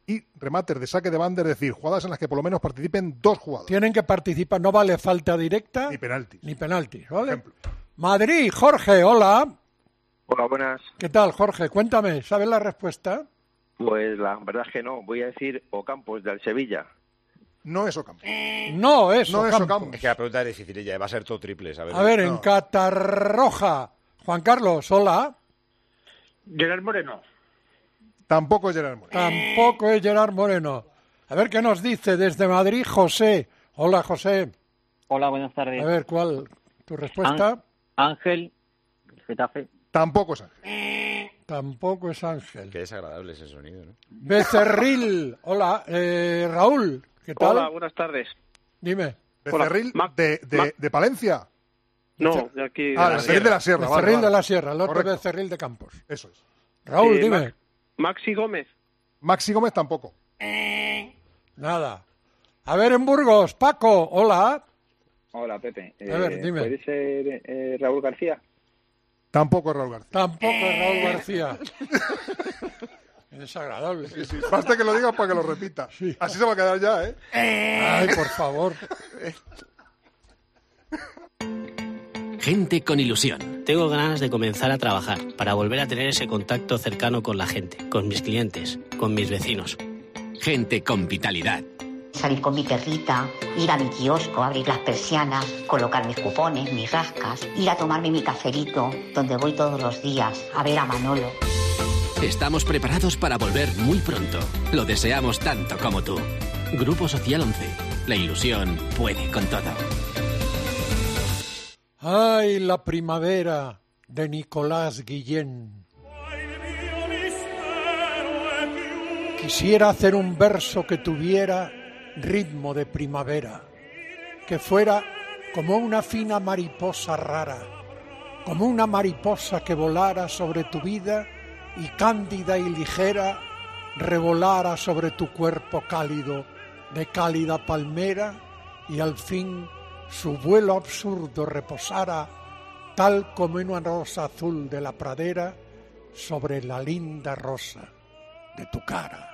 y remates de saque de banda, es decir, jugadas en las que por lo menos participen dos jugadores. Tienen que participar, no vale falta directa Ni penaltis. ni penaltis, ¿vale? Ejemplo. Madrid, Jorge, hola. Hola, buenas. ¿Qué tal, Jorge? Cuéntame, ¿sabes la respuesta? Pues la verdad es que no. Voy a decir Ocampos, del Sevilla. No es Ocampos. No es No es Ocampos. Ocampos. Es que la pregunta es difícil, ya va a ser todo triples. A ver, A ver, en No. Catarroja. Juan Carlos, hola. Gerard Moreno. Tampoco es Gerard Moreno. Tampoco es Gerard Moreno. A ver qué nos dice desde Madrid José. Hola, José. Hola, buenas tardes. A ver, ¿cuál tu respuesta? Ángel, Getafe. Tampoco es Ángel. Tampoco es Ángel. Qué desagradable ese sonido, ¿no? Becerril. Hola, eh, Raúl. ¿Qué tal? Hola, buenas tardes. Dime. Becerril Hola. de, de, Mac- de Palencia. No, de aquí. Ah, de la Becerril Sierra. de la Sierra. vale, Becerril vale. de la Sierra, el otro Correcto. Becerril de Campos. Eso es. Raúl, Eh, dime. Max- Maxi Gómez. Maxi Gómez tampoco. Nada. A ver, en Burgos, Paco, hola. Hola, Pepe. A ver, dime. ¿Puede ser eh, Raúl García? Tampoco es Raúl García. Tampoco es Raúl García. Es desagradable. Sí, sí. Basta que lo digas para que lo repita. Así se va a quedar ya, ¿eh? Ay, por favor. Gente con ilusión. Tengo ganas de comenzar a trabajar para volver a tener ese contacto cercano con la gente, con mis clientes, con mis vecinos. Gente con vitalidad. Salir con mi perrita, ir a mi kiosco, abrir las persianas, colocar mis cupones, mis rascas, ir a tomarme mi cafelito, donde voy todos los días, a ver a Manolo. Estamos preparados para volver muy pronto. Lo deseamos tanto como tú. Grupo Social once. La ilusión puede con todo. Ay, la primavera de Nicolás Guillén. Quisiera hacer un verso que tuviera ritmo de primavera, que fuera como una fina mariposa rara, como una mariposa que volara sobre tu vida y cándida y ligera revolara sobre tu cuerpo cálido de cálida palmera y al fin su vuelo absurdo reposara tal como una rosa azul de la pradera sobre la linda rosa de tu cara.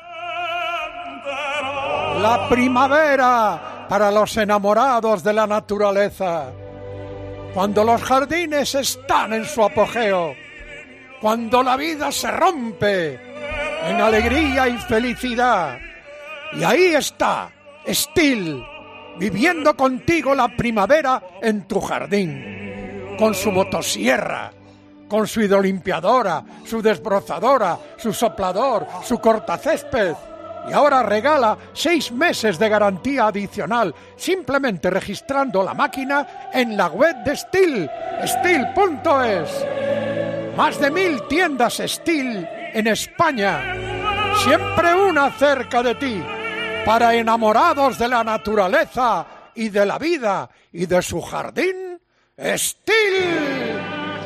La primavera para los enamorados de la naturaleza, cuando los jardines están en su apogeo, cuando la vida se rompe en alegría y felicidad. Y ahí está, Still, viviendo contigo la primavera en tu jardín, con su motosierra, con su hidrolimpiadora, su desbrozadora, su soplador, su cortacésped. Y ahora regala seis meses de garantía adicional, simplemente registrando la máquina en la web de Still, still punto es. Más de mil tiendas Still en España, siempre una cerca de ti, para enamorados de la naturaleza y de la vida y de su jardín, Still.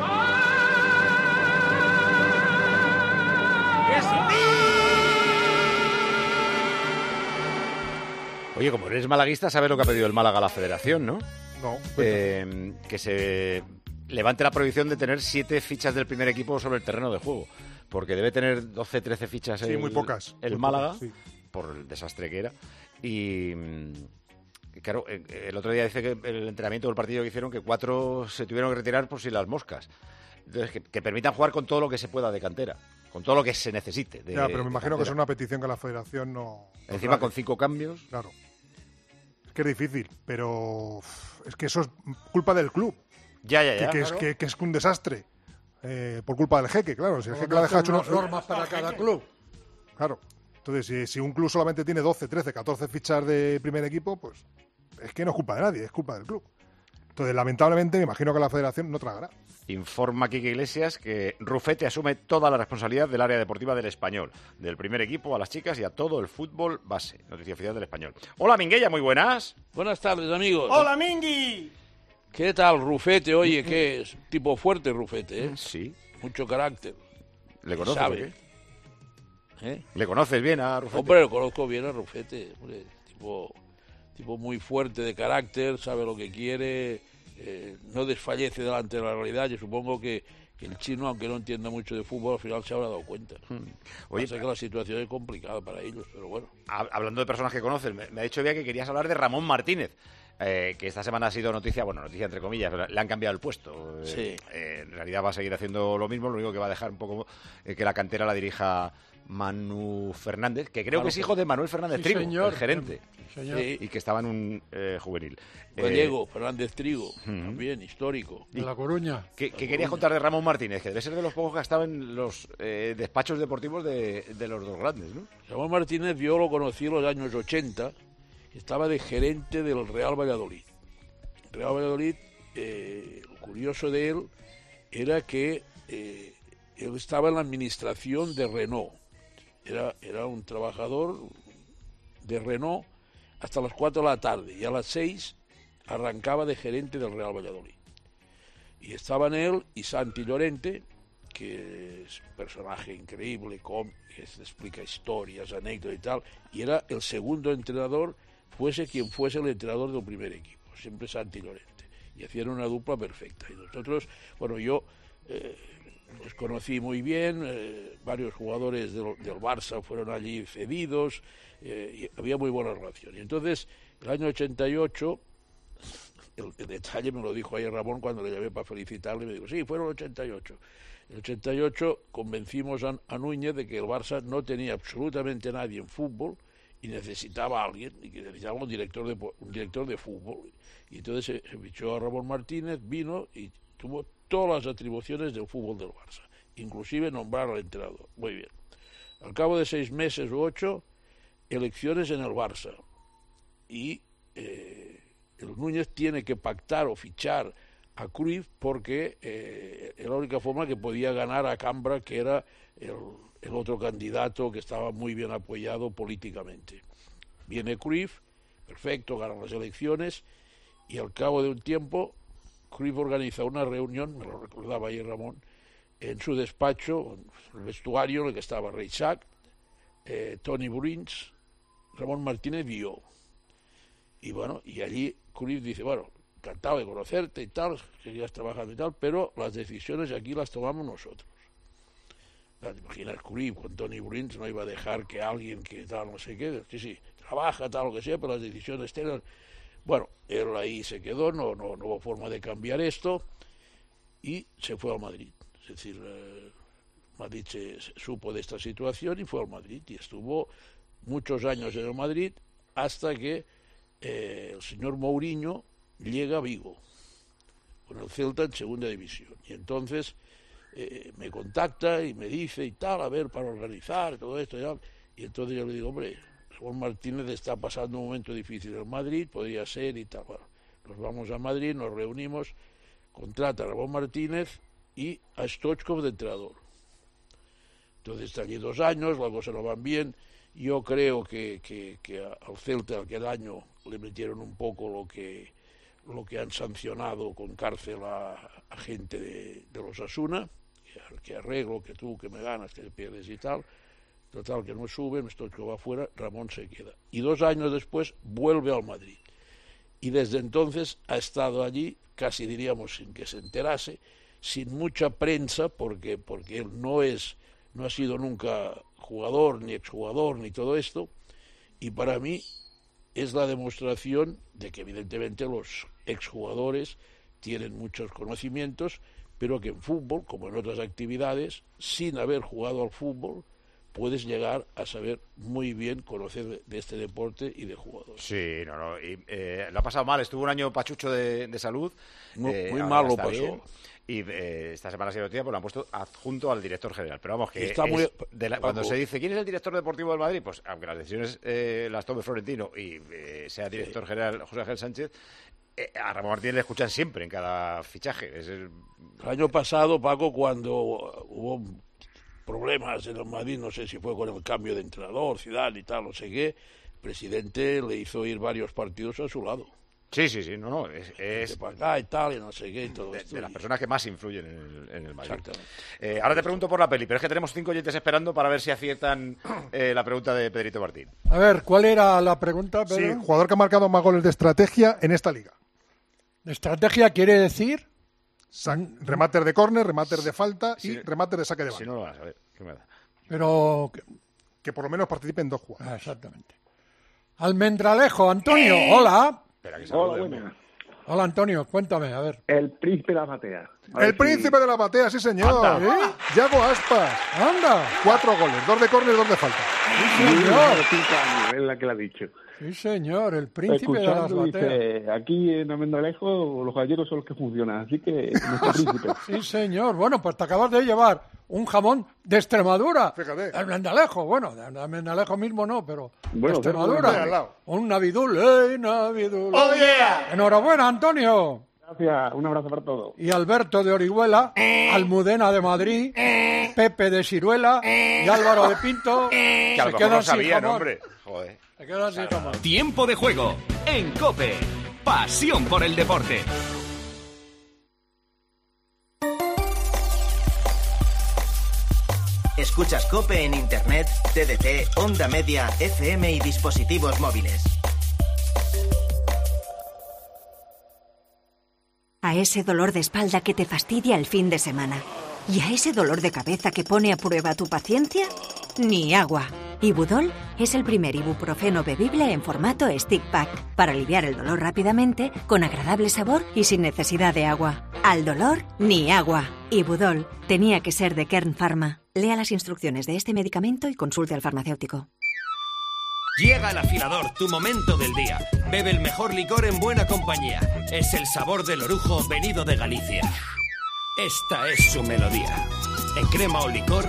Oye, como eres malaguista, sabes lo que ha pedido el Málaga a la Federación, ¿no? No. Eh, que se levante la prohibición de tener siete fichas del primer equipo sobre el terreno de juego. Porque debe tener doce, trece fichas Sí, el, muy pocas, el muy Málaga, pocas, sí. por el desastre que era. Y mm, claro, eh, el otro día dice que el entrenamiento del partido que hicieron, que cuatro se tuvieron que retirar por si las moscas. Entonces, que, que permitan jugar con todo lo que se pueda de cantera, con todo lo que se necesite. De, Ya, pero me de imagino que es cantera. una petición que la Federación no... no Encima trae. con cinco cambios. Claro. Es que es difícil, pero uf, es que eso es culpa del club. Ya, ya, ya. Que, que es, claro. que, que es un desastre. Eh, por culpa del jeque, claro. Si el Como jeque no la deja hacen hecho unas normas para cada club. Claro. Entonces, si, si un club solamente tiene doce, trece, catorce fichas de primer equipo, pues es que no es culpa de nadie, es culpa del club. Entonces, lamentablemente, me imagino que la Federación no tragará. Informa Quique Iglesias que Rufete asume toda la responsabilidad del área deportiva del Español, del primer equipo, a las chicas y a todo el fútbol base. Noticia oficial del Español. Hola, Minguella, muy buenas. Buenas tardes, amigos. ¡Hola, Mingui! ¿Qué tal, Rufete? Oye, ¿qué es? Tipo fuerte, Rufete, ¿eh? Sí. Mucho carácter. ¿Le conoces? ¿Sabe? o qué? ¿Eh? ¿Le conoces bien a Rufete? Hombre, lo conozco bien a Rufete. Hombre, tipo, tipo muy fuerte de carácter, sabe lo que quiere, eh, no desfallece delante de la realidad. Yo supongo que, que el chino, aunque no entienda mucho de fútbol, al final se habrá dado cuenta. ¿no? Oye, Pasa que la situación es complicada para ellos, pero bueno. Hablando de personas que conoces, me, me ha dicho ya que querías hablar de Ramón Martínez, eh, que esta semana ha sido noticia, bueno, noticia entre comillas, pero le han cambiado el puesto. Sí. Eh, eh, en realidad va a seguir haciendo lo mismo, lo único que va a dejar un poco eh, que la cantera la dirija Manu Fernández, que creo Claro que es que hijo sí. de Manuel Fernández Sí, Trigo, señor. el gerente, Señor. Sí, y que estaba en un eh, juvenil. Gallego, Eh, Fernández Trigo, también histórico. De La Coruña. ¿Qué, qué querías contar de Ramón Martínez? Que debe ser de los pocos que ha estado en los eh, despachos deportivos de, de los dos grandes, ¿no? Ramón Martínez yo lo conocí en los años ochenta, estaba de gerente del Real Valladolid. Real Valladolid, eh, lo curioso de él era que eh, él estaba en la administración de Renault. Era, era un trabajador de Renault hasta las cuatro de la tarde y a las seis arrancaba de gerente del Real Valladolid. Y estaban él y Santi Llorente, que es un personaje increíble, com, que se explica historias, anécdotas y tal, y era el segundo entrenador, fuese quien fuese el entrenador del primer equipo, siempre Santi Llorente. Y hacían una dupla perfecta. Y nosotros, bueno, yo eh, los conocí muy bien, eh, varios jugadores del, del Barça fueron allí cedidos, eh, y había muy buena relación. Y entonces, el año ochenta y ocho, el, el detalle me lo dijo ayer Ramón cuando le llamé para felicitarle, me dijo, sí, fueron el ochenta y ocho. En el ochenta y ocho convencimos a, a Núñez de que el Barça no tenía absolutamente nadie en fútbol y necesitaba a alguien, y que necesitaba un director de, un director de fútbol. Y entonces se, se fichó a Ramón Martínez, vino y tuvo todas las atribuciones del fútbol del Barça, inclusive nombrar al entrenador. Muy bien. Al cabo de seis meses u ocho, elecciones en el Barça. Y eh, el Núñez tiene que pactar o fichar a Cruyff porque eh, era la única forma que podía ganar a Cambra, que era el, el otro candidato que estaba muy bien apoyado políticamente. Viene Cruyff, perfecto, ganan las elecciones, y al cabo de un tiempo Cruyff organiza una reunión, me lo recordaba ayer Ramón, en su despacho, en el vestuario en el que estaba Reichach, eh, Toni Bruins, Ramón Martínez y yo. Y bueno, y allí Cruyff dice, bueno, encantado de conocerte y tal, seguías trabajando y tal, pero las decisiones aquí las tomamos nosotros. ¿Te imaginas Cruyff con Toni Bruins no iba a dejar que alguien que tal, no sé qué, sí, sí, trabaja, tal, lo que sea, pero las decisiones tienen... Bueno, él ahí se quedó, no, no, no hubo forma de cambiar esto, y se fue al Madrid. Es decir, eh, Madrid se, se supo de esta situación y fue al Madrid, y estuvo muchos años en el Madrid hasta que eh, el señor Mourinho llega a Vigo, con el Celta en segunda división. Y entonces eh, me contacta y me dice y tal, a ver, para organizar todo esto y tal. Y entonces yo le digo, hombre, Ramón Martínez está pasando un momento difícil en Madrid, podría ser y tal. Bueno, nos vamos a Madrid, nos reunimos, contrata a Ramón Martínez y a Stoichkov de entrenador. Entonces está allí dos años, las cosas no van bien. Yo creo que, que, que al Celta aquel año le metieron un poco lo que lo que han sancionado con cárcel a, a gente de, de los Osasuna, que, que arreglo, que tú, que me ganas, que pierdes y tal. Total, que no suben, Stoichkov va afuera, Ramón se queda. Y dos años después vuelve al Madrid. Y desde entonces ha estado allí, casi diríamos sin que se enterase, sin mucha prensa, porque, porque él no es, no ha sido nunca jugador, ni exjugador, ni todo esto. Y para mí es la demostración de que evidentemente los exjugadores tienen muchos conocimientos, pero que en fútbol, como en otras actividades, sin haber jugado al fútbol, puedes llegar a saber muy bien, conocer de este deporte y de jugadores. Sí, no, no, y, eh, lo ha pasado mal, estuvo un año pachucho de, de salud. Muy, eh, muy mal lo pasó. Bien, y eh, esta semana ha sido noticia, pues lo han puesto adjunto al director general. Pero vamos, que Está es muy, de la, cuando se dice quién es el director deportivo del Madrid, pues aunque las decisiones eh, las tome Florentino y eh, sea director sí. general José Ángel Sánchez, eh, a Ramón Martínez le escuchan siempre en cada fichaje. Es el... el año pasado, Paco, cuando hubo problemas en el Madrid, no sé si fue con el cambio de entrenador, Zidane y tal, no sé qué, el presidente le hizo ir varios partidos a su lado. Sí, sí, sí, no, no, es... es de para acá y tal, y no sé qué, y todo de, esto. De las y... personas que más influyen en el, en el Madrid. Exactamente. Eh, ahora te pregunto por la peli, pero es que tenemos cinco oyentes esperando para ver si aciertan eh, la pregunta de Pedrito Martín. A ver, ¿cuál era la pregunta, Pedro? Sí, jugador que ha marcado más goles de estrategia en esta liga. ¿De estrategia quiere decir? Sa- remates de córner, remates de falta y Sí. remates de saque de banda. Si no lo vas a ver, ¿qué me da? Pero... Que por lo menos participen dos jugadores. Ah, exactamente. Almendralejo, Antonio, hola. Espera, que Hola, buenas. Hola, Antonio, cuéntame, a ver. El príncipe de la batea. A El ver si- príncipe de la batea, sí señor. Anda. ¿Eh? Yago Aspas. Anda. Cuatro goles, dos de córner, dos de falta. Sí, Muy señor. bien, cinco años, es la que le ha dicho. Sí, señor, el príncipe de las Escuchando, bateas. dice, aquí en Almendralejo los gallegos son los que funcionan, así que nuestro príncipe. Sí, señor. Bueno, pues te acabas de llevar un jamón de Extremadura. Fíjate. Almendralejo, bueno, de Almendralejo mismo no, pero Bueno, de cerca de Extremadura. al lado. Un Navidul, ¡eh, Navidul! ¡Oh, yeah! Enhorabuena, Antonio. Gracias, un abrazo para todos. Y Alberto de Orihuela, Almudena de Madrid, Pepe de Siruela y Álvaro de Pinto. Que a lo se mejor quedan no sin sabían, jamón. hombre. Joder. Se quedan sin jamón. Tiempo de juego en COPE. Pasión por el deporte. Escuchas COPE en Internet, T D T, Onda Media, F M y dispositivos móviles. A ese dolor de espalda que te fastidia el fin de semana. ¿Y a ese dolor de cabeza que pone a prueba tu paciencia? Ni agua. Ibudol es el primer ibuprofeno bebible en formato stick pack para aliviar el dolor rápidamente, con agradable sabor y sin necesidad de agua. Al dolor, ni agua. Ibudol tenía que ser de Kern Pharma. Lea las instrucciones de este medicamento y consulte al farmacéutico. Llega el afilador, tu momento del día. Bebe el mejor licor en buena compañía. Es el sabor del orujo venido de Galicia. Esta es su melodía. En crema o licor.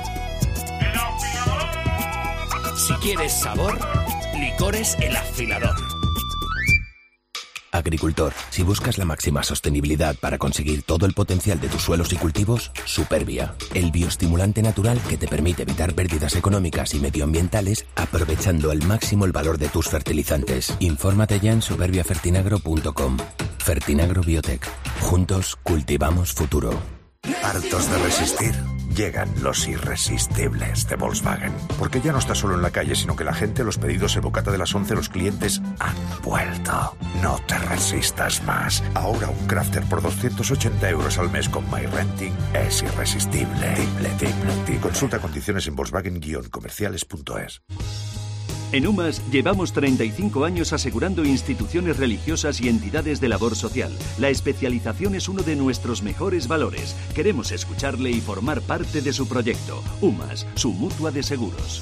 Si quieres sabor, licores El Afilador. Agricultor, si buscas la máxima sostenibilidad para conseguir todo el potencial de tus suelos y cultivos, Supervia, el bioestimulante natural que te permite evitar pérdidas económicas y medioambientales aprovechando al máximo el valor de tus fertilizantes. Infórmate ya en supervia fertinagro punto com. Fertinagro Biotech. Juntos cultivamos futuro. ¿Hartos de resistir? Llegan los irresistibles de Volkswagen. Porque ya no está solo en la calle, sino que la gente, los pedidos, el bocata de las once, los clientes han vuelto. No te resistas más. Ahora un Crafter por doscientos ochenta euros al mes con MyRenting es irresistible. Triple, triple, triple. Consulta condiciones en volkswagen guion comerciales punto es. En UMAS llevamos treinta y cinco años asegurando instituciones religiosas y entidades de labor social. La especialización es uno de nuestros mejores valores. Queremos escucharle y formar parte de su proyecto. UMAS, su mutua de seguros.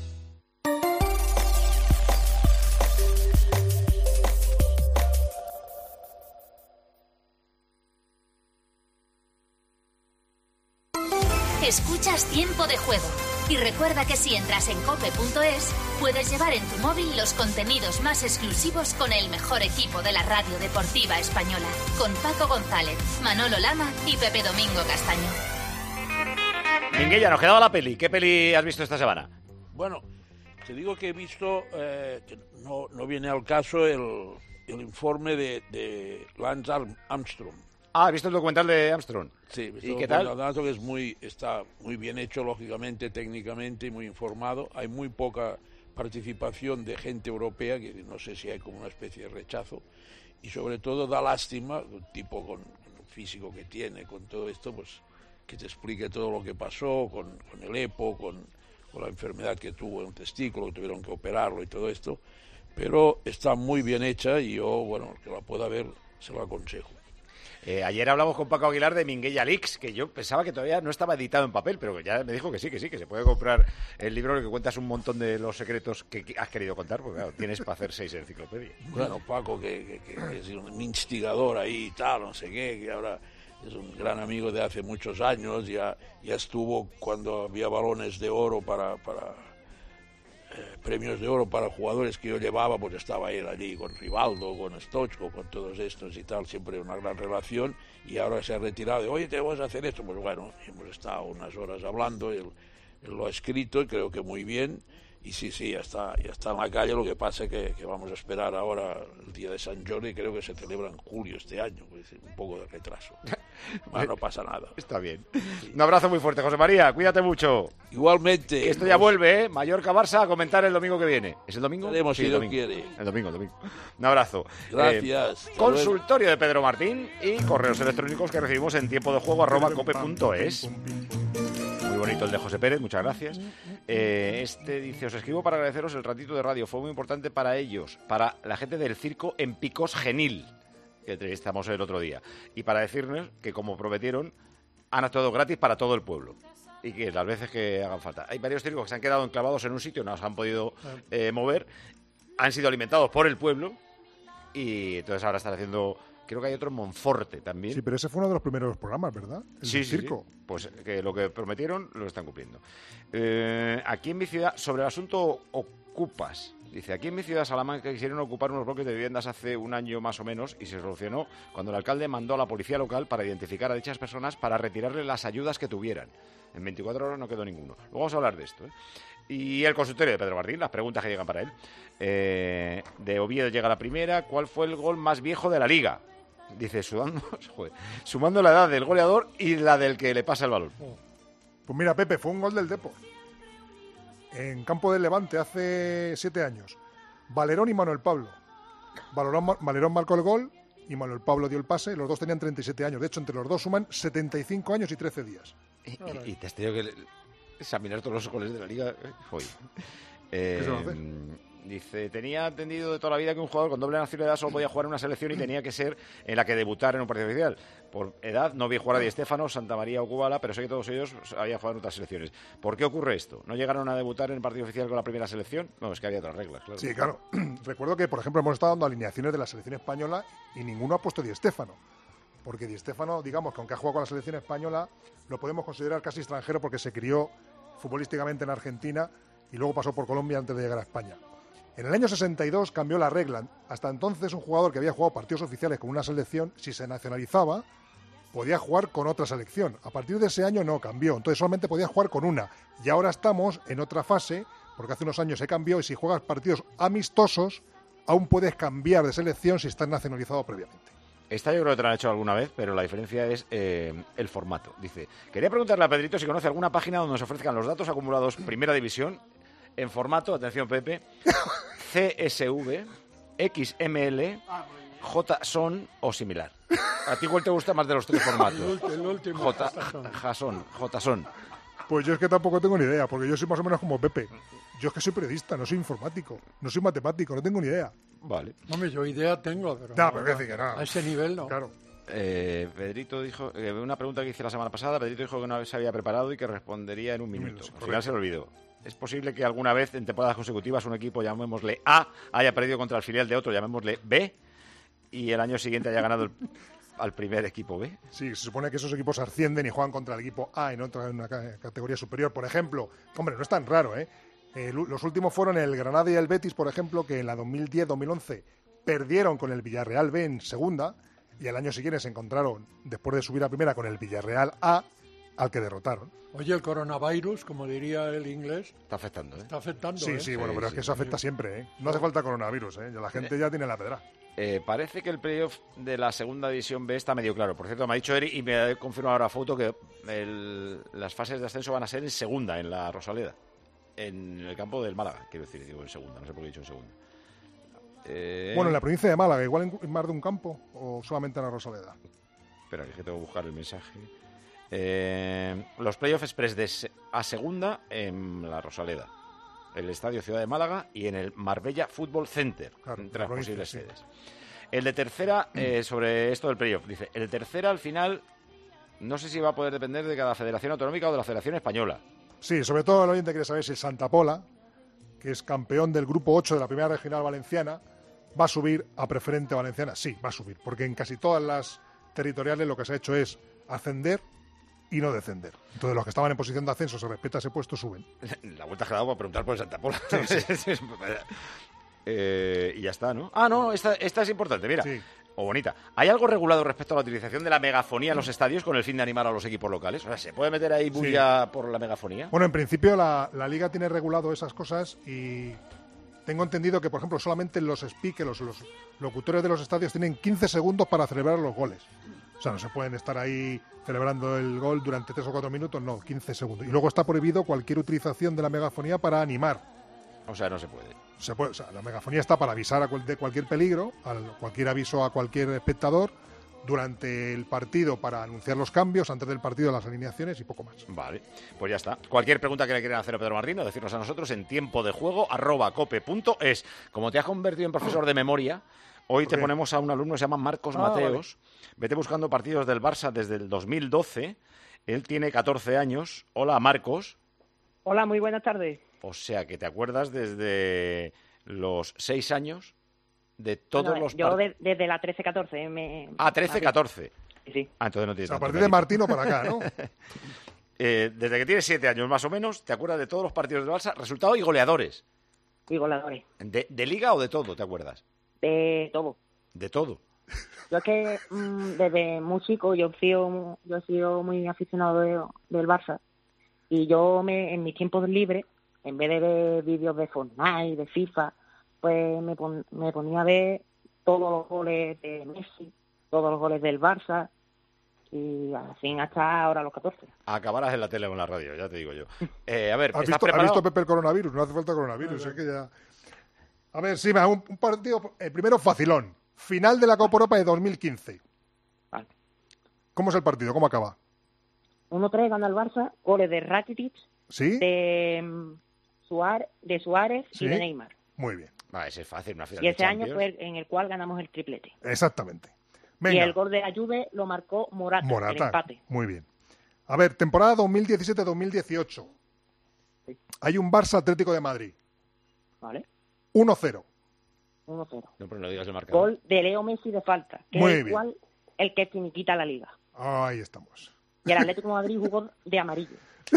Escuchas Tiempo de Juego. Y recuerda que si entras en cope punto es, puedes llevar en tu móvil los contenidos más exclusivos con el mejor equipo de la radio deportiva española. Con Paco González, Manolo Lama y Pepe Domingo Castaño. Minguella, nos quedaba la peli. ¿Qué peli has visto esta semana? Bueno, te digo que he visto, eh, que no, no viene al caso, el, el informe de, de Lance Armstrong. Ah, ¿has visto el documental de Armstrong? Sí, ¿Y qué tal? Que es muy, está muy bien hecho, lógicamente, técnicamente, y muy informado. Hay muy poca participación de gente europea, que no sé si hay como una especie de rechazo. Y sobre todo da lástima, un tipo con, con el físico que tiene, con todo esto, pues que te explique todo lo que pasó con, con el EPO, con, con la enfermedad que tuvo en un testículo, que tuvieron que operarlo y todo esto. Pero está muy bien hecha y yo, bueno, el que la pueda ver, se lo aconsejo. Eh, ayer hablamos con Paco Aguilar de Minguella Leaks, que yo pensaba que todavía no estaba editado en papel, pero ya me dijo que sí, que sí, que se puede comprar el libro en el que cuentas un montón de los secretos que has querido contar, porque claro, tienes para hacer seis enciclopedias. Bueno, Paco, que, que, que es un instigador ahí y tal, no sé qué, que ahora es un gran amigo de hace muchos años, ya, ya estuvo cuando había balones de oro para... para Eh, premios de oro para jugadores que yo llevaba, pues estaba él allí con Rivaldo, con Stoichkov, con todos estos y tal, siempre una gran relación, y ahora se ha retirado de, oye, te vas a hacer esto, pues bueno, hemos estado unas horas hablando, él, él lo ha escrito y creo que muy bien, y sí, sí, ya está, ya está en la calle, lo que pasa es que, que vamos a esperar ahora el día de San Jordi, creo que se celebra en julio este año, pues un poco de retraso. Bueno, no pasa nada. Está bien. Un abrazo muy fuerte, José María. Cuídate mucho. Igualmente. Que esto ya vuelve, ¿eh? Mallorca-Barça a comentar el domingo que viene. ¿Es el domingo? Veremos Sí, si el Dios domingo. quiere. El domingo, el domingo. Un abrazo. Gracias. Eh, consultorio de Pedro Martín y correos electrónicos que recibimos en tiempo de juego arroba cope punto es. Muy bonito el de José Pérez, muchas gracias. Eh, este dice, os escribo para agradeceros el ratito de radio. Fue muy importante para ellos, para la gente del circo en Picos Genil, que entrevistamos el otro día. Y para decirnos que, como prometieron, han actuado gratis para todo el pueblo. Y que las veces que hagan falta. Hay varios circos que se han quedado enclavados en un sitio, no se han podido eh, mover, han sido alimentados por el pueblo y entonces ahora están haciendo... Creo que hay otro en Monforte también. Sí, pero ese fue uno de los primeros programas, ¿verdad? El Sí, del sí, circo. sí. Pues que lo que prometieron lo están cumpliendo. Eh, aquí en mi ciudad, sobre el asunto Ocupas, dice, aquí en mi ciudad, Salamanca, quisieron ocupar unos bloques de viviendas hace un año más o menos y se solucionó cuando el alcalde mandó a la policía local para identificar a dichas personas para retirarle las ayudas que tuvieran. En veinticuatro horas no quedó ninguno. Luego vamos a hablar de esto, ¿eh? Y el consultorio de Pedro Martín, las preguntas que llegan para él. Eh, de Oviedo llega la primera. ¿Cuál fue el gol más viejo de la Liga? Dice, sudando, joder, sumando la edad del goleador y la del que le pasa el balón. Pues mira, Pepe, fue un gol del Depor. En campo del Levante hace siete años. Valerón y Manuel Pablo. Valerón, Valerón marcó el gol y Manuel Pablo dio el pase. Los dos tenían treinta y siete años. De hecho, entre los dos suman setenta y cinco años y trece días. Y, y, y te has tenido que examinar todos los goles de la Liga. Hoy. Eh, dice, tenía entendido de toda la vida que un jugador con doble nacionalidad solo podía jugar en una selección y tenía que ser en la que debutar en un partido oficial. Por edad no vi jugar a Di Stéfano, Santa María o Kubala, pero sé que todos ellos habían jugado en otras selecciones. ¿Por qué ocurre esto? ¿No llegaron a debutar en el partido oficial con la primera selección? No, es que había otras reglas, claro. Sí, claro. Recuerdo que, por ejemplo, hemos estado dando alineaciones de la selección española y ninguno ha puesto Di Stéfano. Porque Di Stéfano, digamos que aunque ha jugado con la selección española, lo podemos considerar casi extranjero porque se crió futbolísticamente en Argentina y luego pasó por Colombia antes de llegar a España. En el año sesenta y dos cambió la regla. Hasta entonces un jugador que había jugado partidos oficiales con una selección, si se nacionalizaba, podía jugar con otra selección. A partir de ese año no, cambió. Entonces solamente podía jugar con una. Y ahora estamos en otra fase, porque hace unos años se cambió y si juegas partidos amistosos, aún puedes cambiar de selección si estás nacionalizado previamente. Esta yo creo que te la han hecho alguna vez, pero la diferencia es eh, el formato. Dice, quería preguntarle a Pedrito si conoce alguna página donde nos ofrezcan los datos acumulados Primera División en formato, atención Pepe, C S V, X M L, JSON o similar. ¿A ti cuál te gusta más de los tres formatos? El último. J, JSON, JSON. Pues yo es que tampoco tengo ni idea, porque yo soy más o menos como Pepe. Yo es que soy periodista, no soy informático, no soy matemático, no tengo ni idea. Vale. Hombre, yo idea tengo, pero, no, pero no, que no. A ese nivel no. Claro. Eh, Pedrito dijo, eh, una pregunta que hice la semana pasada, Pedrito dijo que no se había preparado y que respondería en un minuto. Al final se lo olvidó. ¿Es posible que alguna vez en temporadas consecutivas un equipo, llamémosle A, haya perdido contra el filial de otro, llamémosle B, y el año siguiente haya ganado el, al primer equipo B? Sí, se supone que esos equipos ascienden y juegan contra el equipo A en otra en una categoría superior. Por ejemplo, hombre, no es tan raro, ¿eh? Eh, los últimos fueron el Granada y el Betis, por ejemplo, que en la dos mil diez dos mil once perdieron con el Villarreal B en segunda y al año siguiente se encontraron, después de subir a primera, con el Villarreal A, al que derrotaron. Oye, el coronavirus, como diría el inglés... Está afectando, ¿eh? Está afectando, Sí, ¿eh? sí, bueno, Sí, pero sí, es que eso sí. afecta siempre, ¿eh? No hace falta coronavirus, ¿eh? La gente ya tiene la pedra. Eh, parece que el playoff de la segunda división B está medio claro. Por cierto, me ha dicho Eri y me ha confirmado ahora foto que el, las fases de ascenso van a ser en segunda, en la Rosaleda. En el campo del Málaga, quiero decir, digo en segunda, no sé por qué he dicho en segunda. Eh... Bueno, en la provincia de Málaga, igual en, en más de un campo o solamente en la Rosaleda. Espera, que tengo que buscar el mensaje. Eh, los playoffs express de se- a segunda en la Rosaleda, el Estadio Ciudad de Málaga y en el Marbella Football Center, Claro, entre la las provincia, posibles sí. sedes. El de tercera, eh, sobre esto del playoff, dice, el de tercera al final, no sé si va a poder depender de cada federación autonómica o de la Federación Española. Sí, sobre todo el oyente quiere saber si el Santa Pola, que es campeón del grupo ocho de la primera regional valenciana, va a subir a preferente valenciana. Sí, va a subir, porque en casi todas las territoriales lo que se ha hecho es ascender y no descender. Entonces los que estaban en posición de ascenso, se respeta ese puesto, suben. La vuelta que ha dado para preguntar por el Santa Pola. eh, y ya está, ¿no? Ah, no, esta, esta es importante, mira. Sí. O bonita. ¿Hay algo regulado respecto a la utilización de la megafonía en los estadios con el fin de animar a los equipos locales? O sea, ¿se puede meter ahí bulla por la megafonía? Bueno, en principio la, la Liga tiene regulado esas cosas y tengo entendido que, por ejemplo, solamente los speakers, los, los locutores de los estadios tienen quince segundos para celebrar los goles. O sea, no se pueden estar ahí celebrando el gol durante tres o cuatro minutos, no, quince segundos. Y luego está prohibido cualquier utilización de la megafonía para animar. O sea, no se puede. Se puede, o sea, la megafonía está para avisar a cual, de cualquier peligro, a cualquier aviso a cualquier espectador, durante el partido para anunciar los cambios, antes del partido las alineaciones y poco más. Vale, pues ya está. Cualquier pregunta que le quieran hacer a Pedro Martín o decirnos a nosotros en tiempo de juego arroba cope punto es. Como te has convertido en profesor de memoria, hoy te ponemos a un alumno que se llama Marcos Ah, Mateos. Vale. Vete buscando partidos del Barça desde el dos mil doce. Él tiene catorce años. Hola, Marcos. Hola, muy buenas tardes. O sea, que te acuerdas desde los seis años de todos Bueno, los yo partidos. de- desde la trece catorce. Me... Ah, trece catorce. Sí, sí. Ah, entonces no tienes O sea, a tanto partir de mérito. Martino para acá, ¿no? Eh, desde que tienes siete años más o menos, ¿te acuerdas de todos los partidos del Barça? Resultado y goleadores. Y goleadores. ¿De, de liga o de todo, te acuerdas? De todo. De todo. Yo es que mm, desde muy chico yo he sido, yo he sido muy aficionado de- del Barça. Y yo me, en mis tiempos libres, en vez de ver vídeos de Fortnite, de FIFA, pues me, pon- me ponía a ver todos los goles de Messi, todos los goles del Barça, y así hasta ahora los catorce. Acabarás en la tele o en la radio, ya te digo yo. Eh, a ver, ¿Has ¿estás visto, ¿Has preparado? visto Pepe el coronavirus? No hace falta coronavirus, es que ya... A ver, sí, un, un partido, el primero facilón. Final de la Copa Europa de dos mil quince. Vale. ¿Cómo es el partido? ¿Cómo acaba? uno tres gana el Barça, goles de Rakitic, ¿Sí? de, mm, Suárez, de Suárez ¿Sí? y de Neymar. Muy bien. Va, ese es fácil, una final Y de ese año Champions. fue el- en el cual ganamos el triplete. Exactamente. Y Venga, el gol de la Juve lo marcó Morata, el Morata. empate. Muy bien. A ver, temporada dos mil diecisiete dos mil dieciocho. Hay un Barça Atlético de Madrid. ¿Vale? uno cero. uno cero. No, pero no digas el marcador. Gol de Leo Messi de falta, que Muy es bien. igual el que finiquita la liga. Ahí estamos. Y el Atlético de Madrid jugó de amarillo.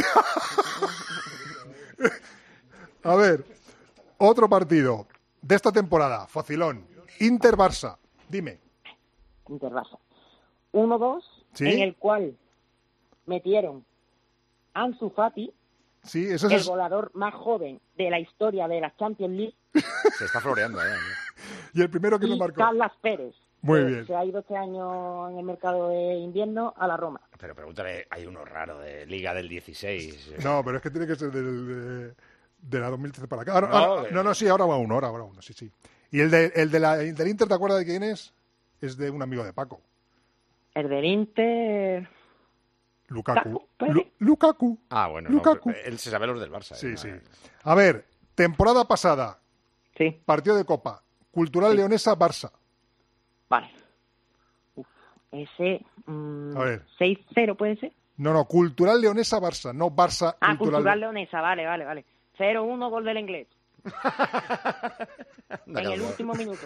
A ver, otro partido de esta temporada, facilón. Inter-Barça. Dime. Inter-Barça. uno dos, ¿Sí? en el cual metieron Ansu Fati, Sí, eso el es... goleador más joven de la historia de la Champions League, Se está floreando. ¿eh? Y el primero que lo y marcó. Carlas Pérez. Muy que bien. Se ha ido este año en el mercado de invierno a la Roma. Pero pregúntale, hay uno raro de Liga del dieciséis. No, pero es que tiene que ser del, de, de la dos mil trece para acá. Ahora- No, ahora- de- no, no, sí, ahora va uno, ahora va uno, sí, sí. Y el, de, el de la, del Inter, ¿te acuerdas de quién es? Es de un amigo de Paco. El del Inter... Lukaku. pues Lu- Lukaku. Ah, bueno, no, Lukaku. pero él se sabe los del Barça. Sí, ¿eh? sí. A ver, temporada pasada. Sí. Partido de Copa. Cultural Leonesa, Barça. Vale. Uf, ese... mm, A ver. seis cero puede ser. No, no, Cultural Leonesa, Barça, no Barça Ah, Cultural. Cultural Leonesa, vale, vale, vale. cero uno, gol del inglés. en el cabrón. último minuto.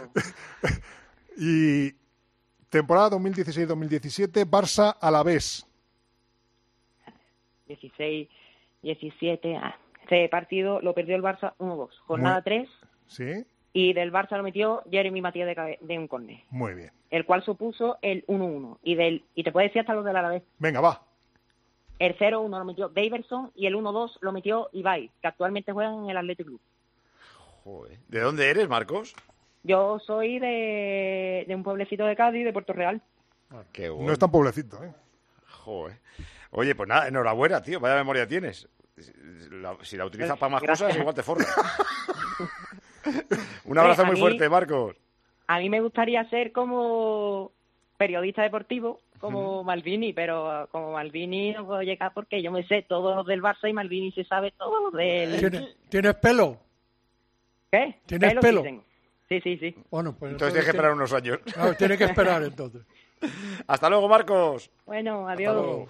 Y temporada dos mil dieciséis dos mil diecisiete, Barça Alavés. dieciséis, diecisiete. Ah, ese partido lo perdió el Barça uno dos. Jornada Muy- tres. Sí, Y del Barça lo metió Jeremy Matías de, cabe- de un córner. muy bien. El cual supuso el uno uno. Y del y te puedo decir hasta los del Alavés. Venga, va. El cero uno lo metió Daverson y el uno dos lo metió Ibai, que actualmente juega en el Athletic Club. Joder. ¿De dónde eres, Marcos? Yo soy de, de un pueblecito de Cádiz, de Puerto Real. Qué bueno. No es tan pobrecito, ¿eh? Joder. Oye, pues nada, enhorabuena, tío. Vaya memoria tienes. La- si la utilizas para más Gracias. cosas, igual te forras. Un abrazo A muy mí- fuerte, Marcos. A mí me gustaría ser como periodista deportivo, como Malvini, pero como Malvini no puedo llegar porque yo me sé todos los del Barça y Malvini se sabe todos los del... ¿Tienes, ¿Tienes pelo? ¿Qué? ¿Tienes Pelo pelo? sí tengo. Sí, sí, sí. Bueno, pues Entonces tienes que esperar unos años. Claro, tiene que esperar entonces. Hasta luego, Marcos. Bueno, adiós. luego.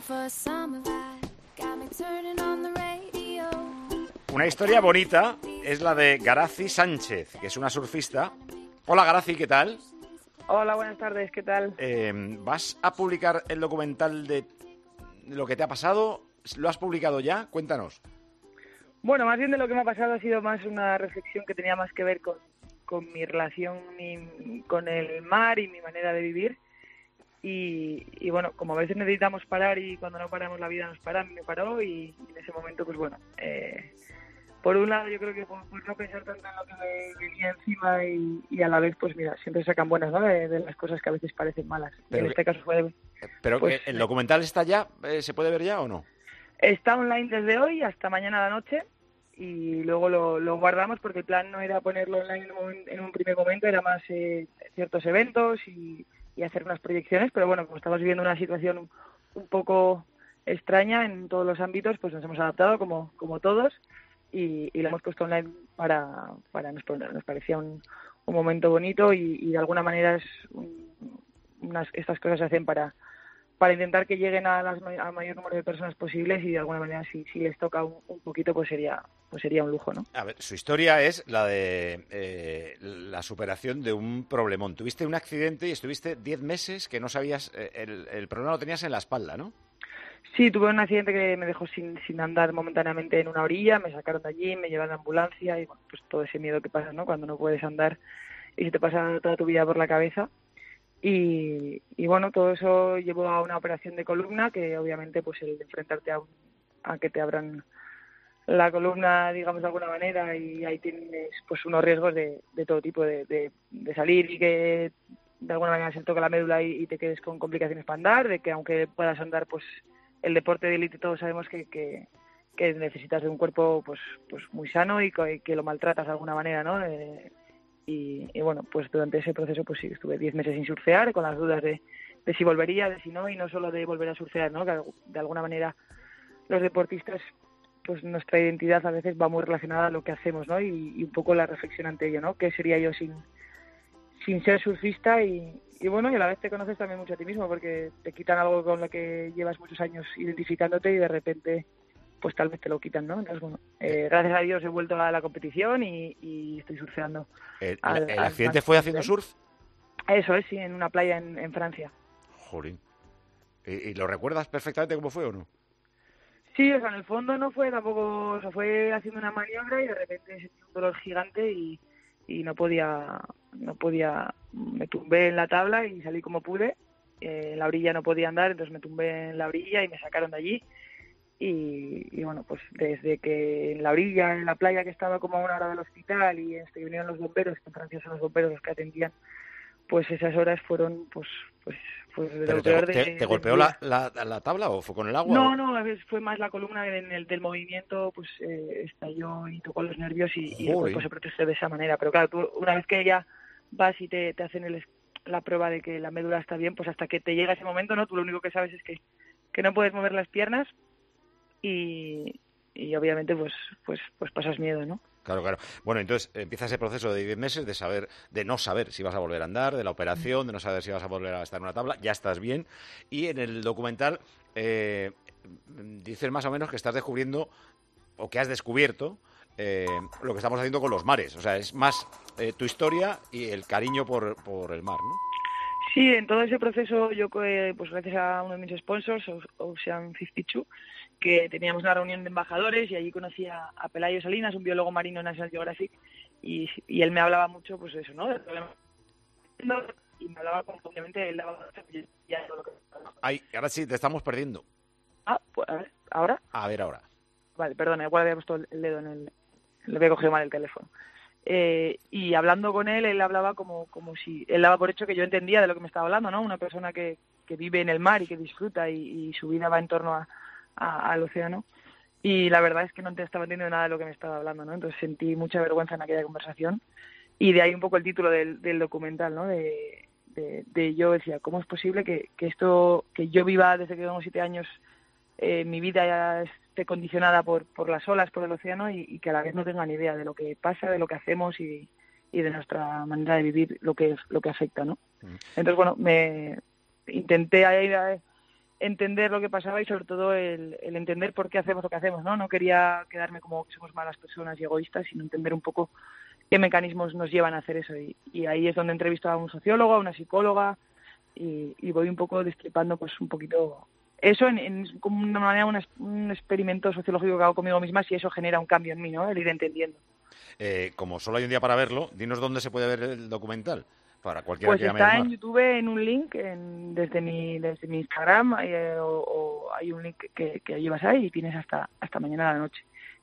Una historia bonita es la de Garazi Sánchez, que es una surfista. Hola, Garazi, ¿qué tal? Hola, buenas tardes, ¿qué tal? Eh, ¿Vas a publicar el documental de lo que te ha pasado? ¿Lo has publicado ya? Cuéntanos. Bueno, más bien de lo que me ha pasado ha sido más una reflexión que tenía más que ver con, con mi relación y- con el mar y mi manera de vivir. Y, y bueno, como a veces necesitamos parar y cuando no paramos la vida nos para, a mí me paró y, y en ese momento, pues bueno, eh, por un lado yo creo que por, por no pensar tanto en lo que me venía encima y, y a la vez, pues mira, siempre sacan buenas, ¿no? De, de las cosas que a veces parecen malas. Pero en que, este caso fue... Pero pues, que el documental está ya, eh, ¿se puede ver ya o no? Está online desde hoy hasta mañana a la noche y luego lo, lo guardamos porque el plan no era ponerlo online en un, en un primer momento, era más eh, ciertos eventos y, y hacer unas proyecciones, pero bueno, como estamos viviendo una situación un, un poco extraña en todos los ámbitos, pues nos hemos adaptado como, como todos y, y lo hemos puesto online para, para nos, nos parecía un, un momento bonito y, y de alguna manera es un, unas, estas cosas se hacen para para intentar que lleguen a las al mayor número de personas posibles y de alguna manera si, si les toca un, un poquito pues sería pues sería un lujo, ¿no? A ver, su historia es la de eh, la superación de un problemón. Tuviste un accidente y estuviste diez meses que no sabías, eh, el, el problema lo tenías en la espalda, ¿no? Sí, tuve un accidente que me dejó sin, sin andar momentáneamente en una orilla, me sacaron de allí, me llevaron a ambulancia y bueno, pues todo ese miedo que pasa, ¿no? Cuando no puedes andar y se te pasa toda tu vida por la cabeza. Y, y bueno, todo eso llevó a una operación de columna que obviamente pues el enfrentarte a, un, a que te abran la columna, digamos de alguna manera, y ahí tienes pues unos riesgos de, de todo tipo, de, de, de salir y que de alguna manera se toque la médula y, y te quedes con complicaciones para andar, de que aunque puedas andar, pues el deporte de élite todos sabemos que, que, que necesitas de un cuerpo pues pues muy sano y que, que lo maltratas de alguna manera, ¿no? Eh, Y, y bueno, pues durante ese proceso pues sí, estuve diez meses sin surfear, con las dudas de, de si volvería, de si no, y no solo de volver a surfear, ¿no? Que de alguna manera los deportistas, pues nuestra identidad a veces va muy relacionada a lo que hacemos, ¿no? Y, y un poco la reflexión ante ello, ¿no? ¿Qué sería yo sin, sin ser surfista? Y, y bueno, y a la vez te conoces también mucho a ti mismo, porque te quitan algo con lo que llevas muchos años identificándote y de repente pues tal vez te lo quitan, ¿no? Entonces, bueno, eh, gracias a Dios he vuelto a la competición y, y estoy surfeando. ¿El, al, el al accidente fue haciendo surf? Eso es, sí, en una playa en, en Francia. Jolín. ¿Y, ¿Y lo recuerdas perfectamente cómo fue o no? Sí, o sea, en el fondo no fue tampoco, o sea, fue haciendo una maniobra y de repente sentí un dolor gigante y, y no podía, no podía, me tumbé en la tabla y salí como pude. Eh, en la orilla no podía andar, entonces me tumbé en la orilla y me sacaron de allí. Y, y bueno, pues desde que en la orilla, en la playa que estaba como a una hora del hospital y este, vinieron los bomberos, que en Francia son los bomberos los que atendían, pues esas horas fueron pues pues pues de ¿Pero lo te, peor te, de, te del golpeó día. la, la, la tabla o fue con el agua? No, o? no, a veces fue más la columna en el del movimiento, pues eh, estalló y tocó los nervios y, y el cuerpo se protegió de esa manera. Pero claro, tú una vez que ya vas y te, te hacen el, la prueba de que la médula está bien, pues hasta que te llega ese momento, ¿no? Tú lo único que sabes es que, que no puedes mover las piernas y, y obviamente pues pues pues pasas miedo, ¿no? Claro, claro. Bueno, entonces empieza ese proceso de diez meses de saber, de no saber si vas a volver a andar, de la operación, de no saber si vas a volver a estar en una tabla, ya estás bien. Y en el documental eh, dices más o menos que estás descubriendo, o que has descubierto, eh, lo que estamos haciendo con los mares. O sea, es más eh, tu historia y el cariño por, por el mar, ¿no? Sí, en todo ese proceso yo, eh, pues gracias a uno de mis sponsors, Ocean cincuenta y dos, que teníamos una reunión de embajadores y allí conocí a, a Pelayo Salinas, un biólogo marino en National Geographic, y, y él me hablaba mucho, pues eso, ¿no? Del problema. Y me hablaba como, obviamente, él daba ya todo lo que... Ay, ahora sí, te estamos perdiendo. Ah, pues a ver, ¿ahora? A ver, ahora. Vale, perdón, igual había puesto el dedo en el... Le había cogido mal el teléfono. Eh, y hablando con él, él hablaba como, como si... Él daba por hecho que yo entendía de lo que me estaba hablando, ¿no? Una persona que, que vive en el mar y que disfruta y, y su vida va en torno a A, al océano, y la verdad es que no te estaba entendiendo nada de lo que me estaba hablando, ¿no? Entonces sentí mucha vergüenza en aquella conversación y de ahí un poco el título del, del documental, ¿no? De, de, de yo decía, ¿cómo es posible que, que esto, que yo viva desde que tengo siete años, eh, mi vida ya esté condicionada por, por las olas, por el océano y, y que a la vez no tenga ni idea de lo que pasa, de lo que hacemos y, y de nuestra manera de vivir, lo que lo que afecta, ¿no? Mm. Entonces, bueno, me intenté ir a entender lo que pasaba y sobre todo el, el entender por qué hacemos lo que hacemos, ¿no? No quería quedarme como que somos malas personas y egoístas, sino entender un poco qué mecanismos nos llevan a hacer eso. Y, y ahí es donde entrevisto a un sociólogo, a una psicóloga y, y voy un poco destripando pues un poquito eso en, en como una manera, un, un experimento sociológico que hago conmigo misma, si eso genera un cambio en mí, ¿no? El ir entendiendo. Eh, como solo hay un día para verlo, dinos dónde se puede ver el documental. Para cualquiera pues que llame está en YouTube en un link en, desde mi desde mi Instagram eh, o, o hay un link que, que llevas ahí y tienes hasta hasta mañana a la noche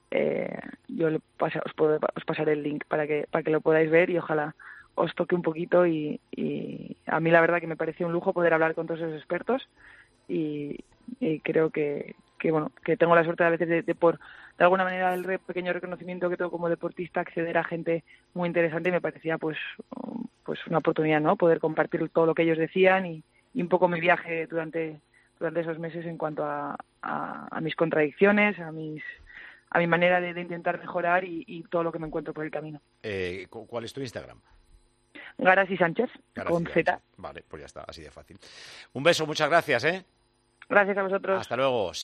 eh, yo le pasa, os, puedo, os pasaré el link para que, para que lo podáis ver y ojalá os toque un poquito y, y a mí la verdad que me pareció un lujo poder hablar con todos esos expertos y, y creo que, que bueno que tengo la suerte a veces de, de por de alguna manera el re, pequeño reconocimiento que tengo como deportista acceder a gente muy interesante y me parecía pues pues una oportunidad, ¿no? Poder compartir todo lo que ellos decían y, y un poco mi viaje durante durante esos meses en cuanto a, a, a mis contradicciones, a mis a mi manera de, de intentar mejorar y, y todo lo que me encuentro por el camino. Eh, ¿Cuál es tu Instagram? Garas y Sánchez, Garas con y Z. Sánchez. Vale, pues ya está, así de fácil. Un beso, muchas gracias, ¿eh? Gracias a vosotros. Hasta luego.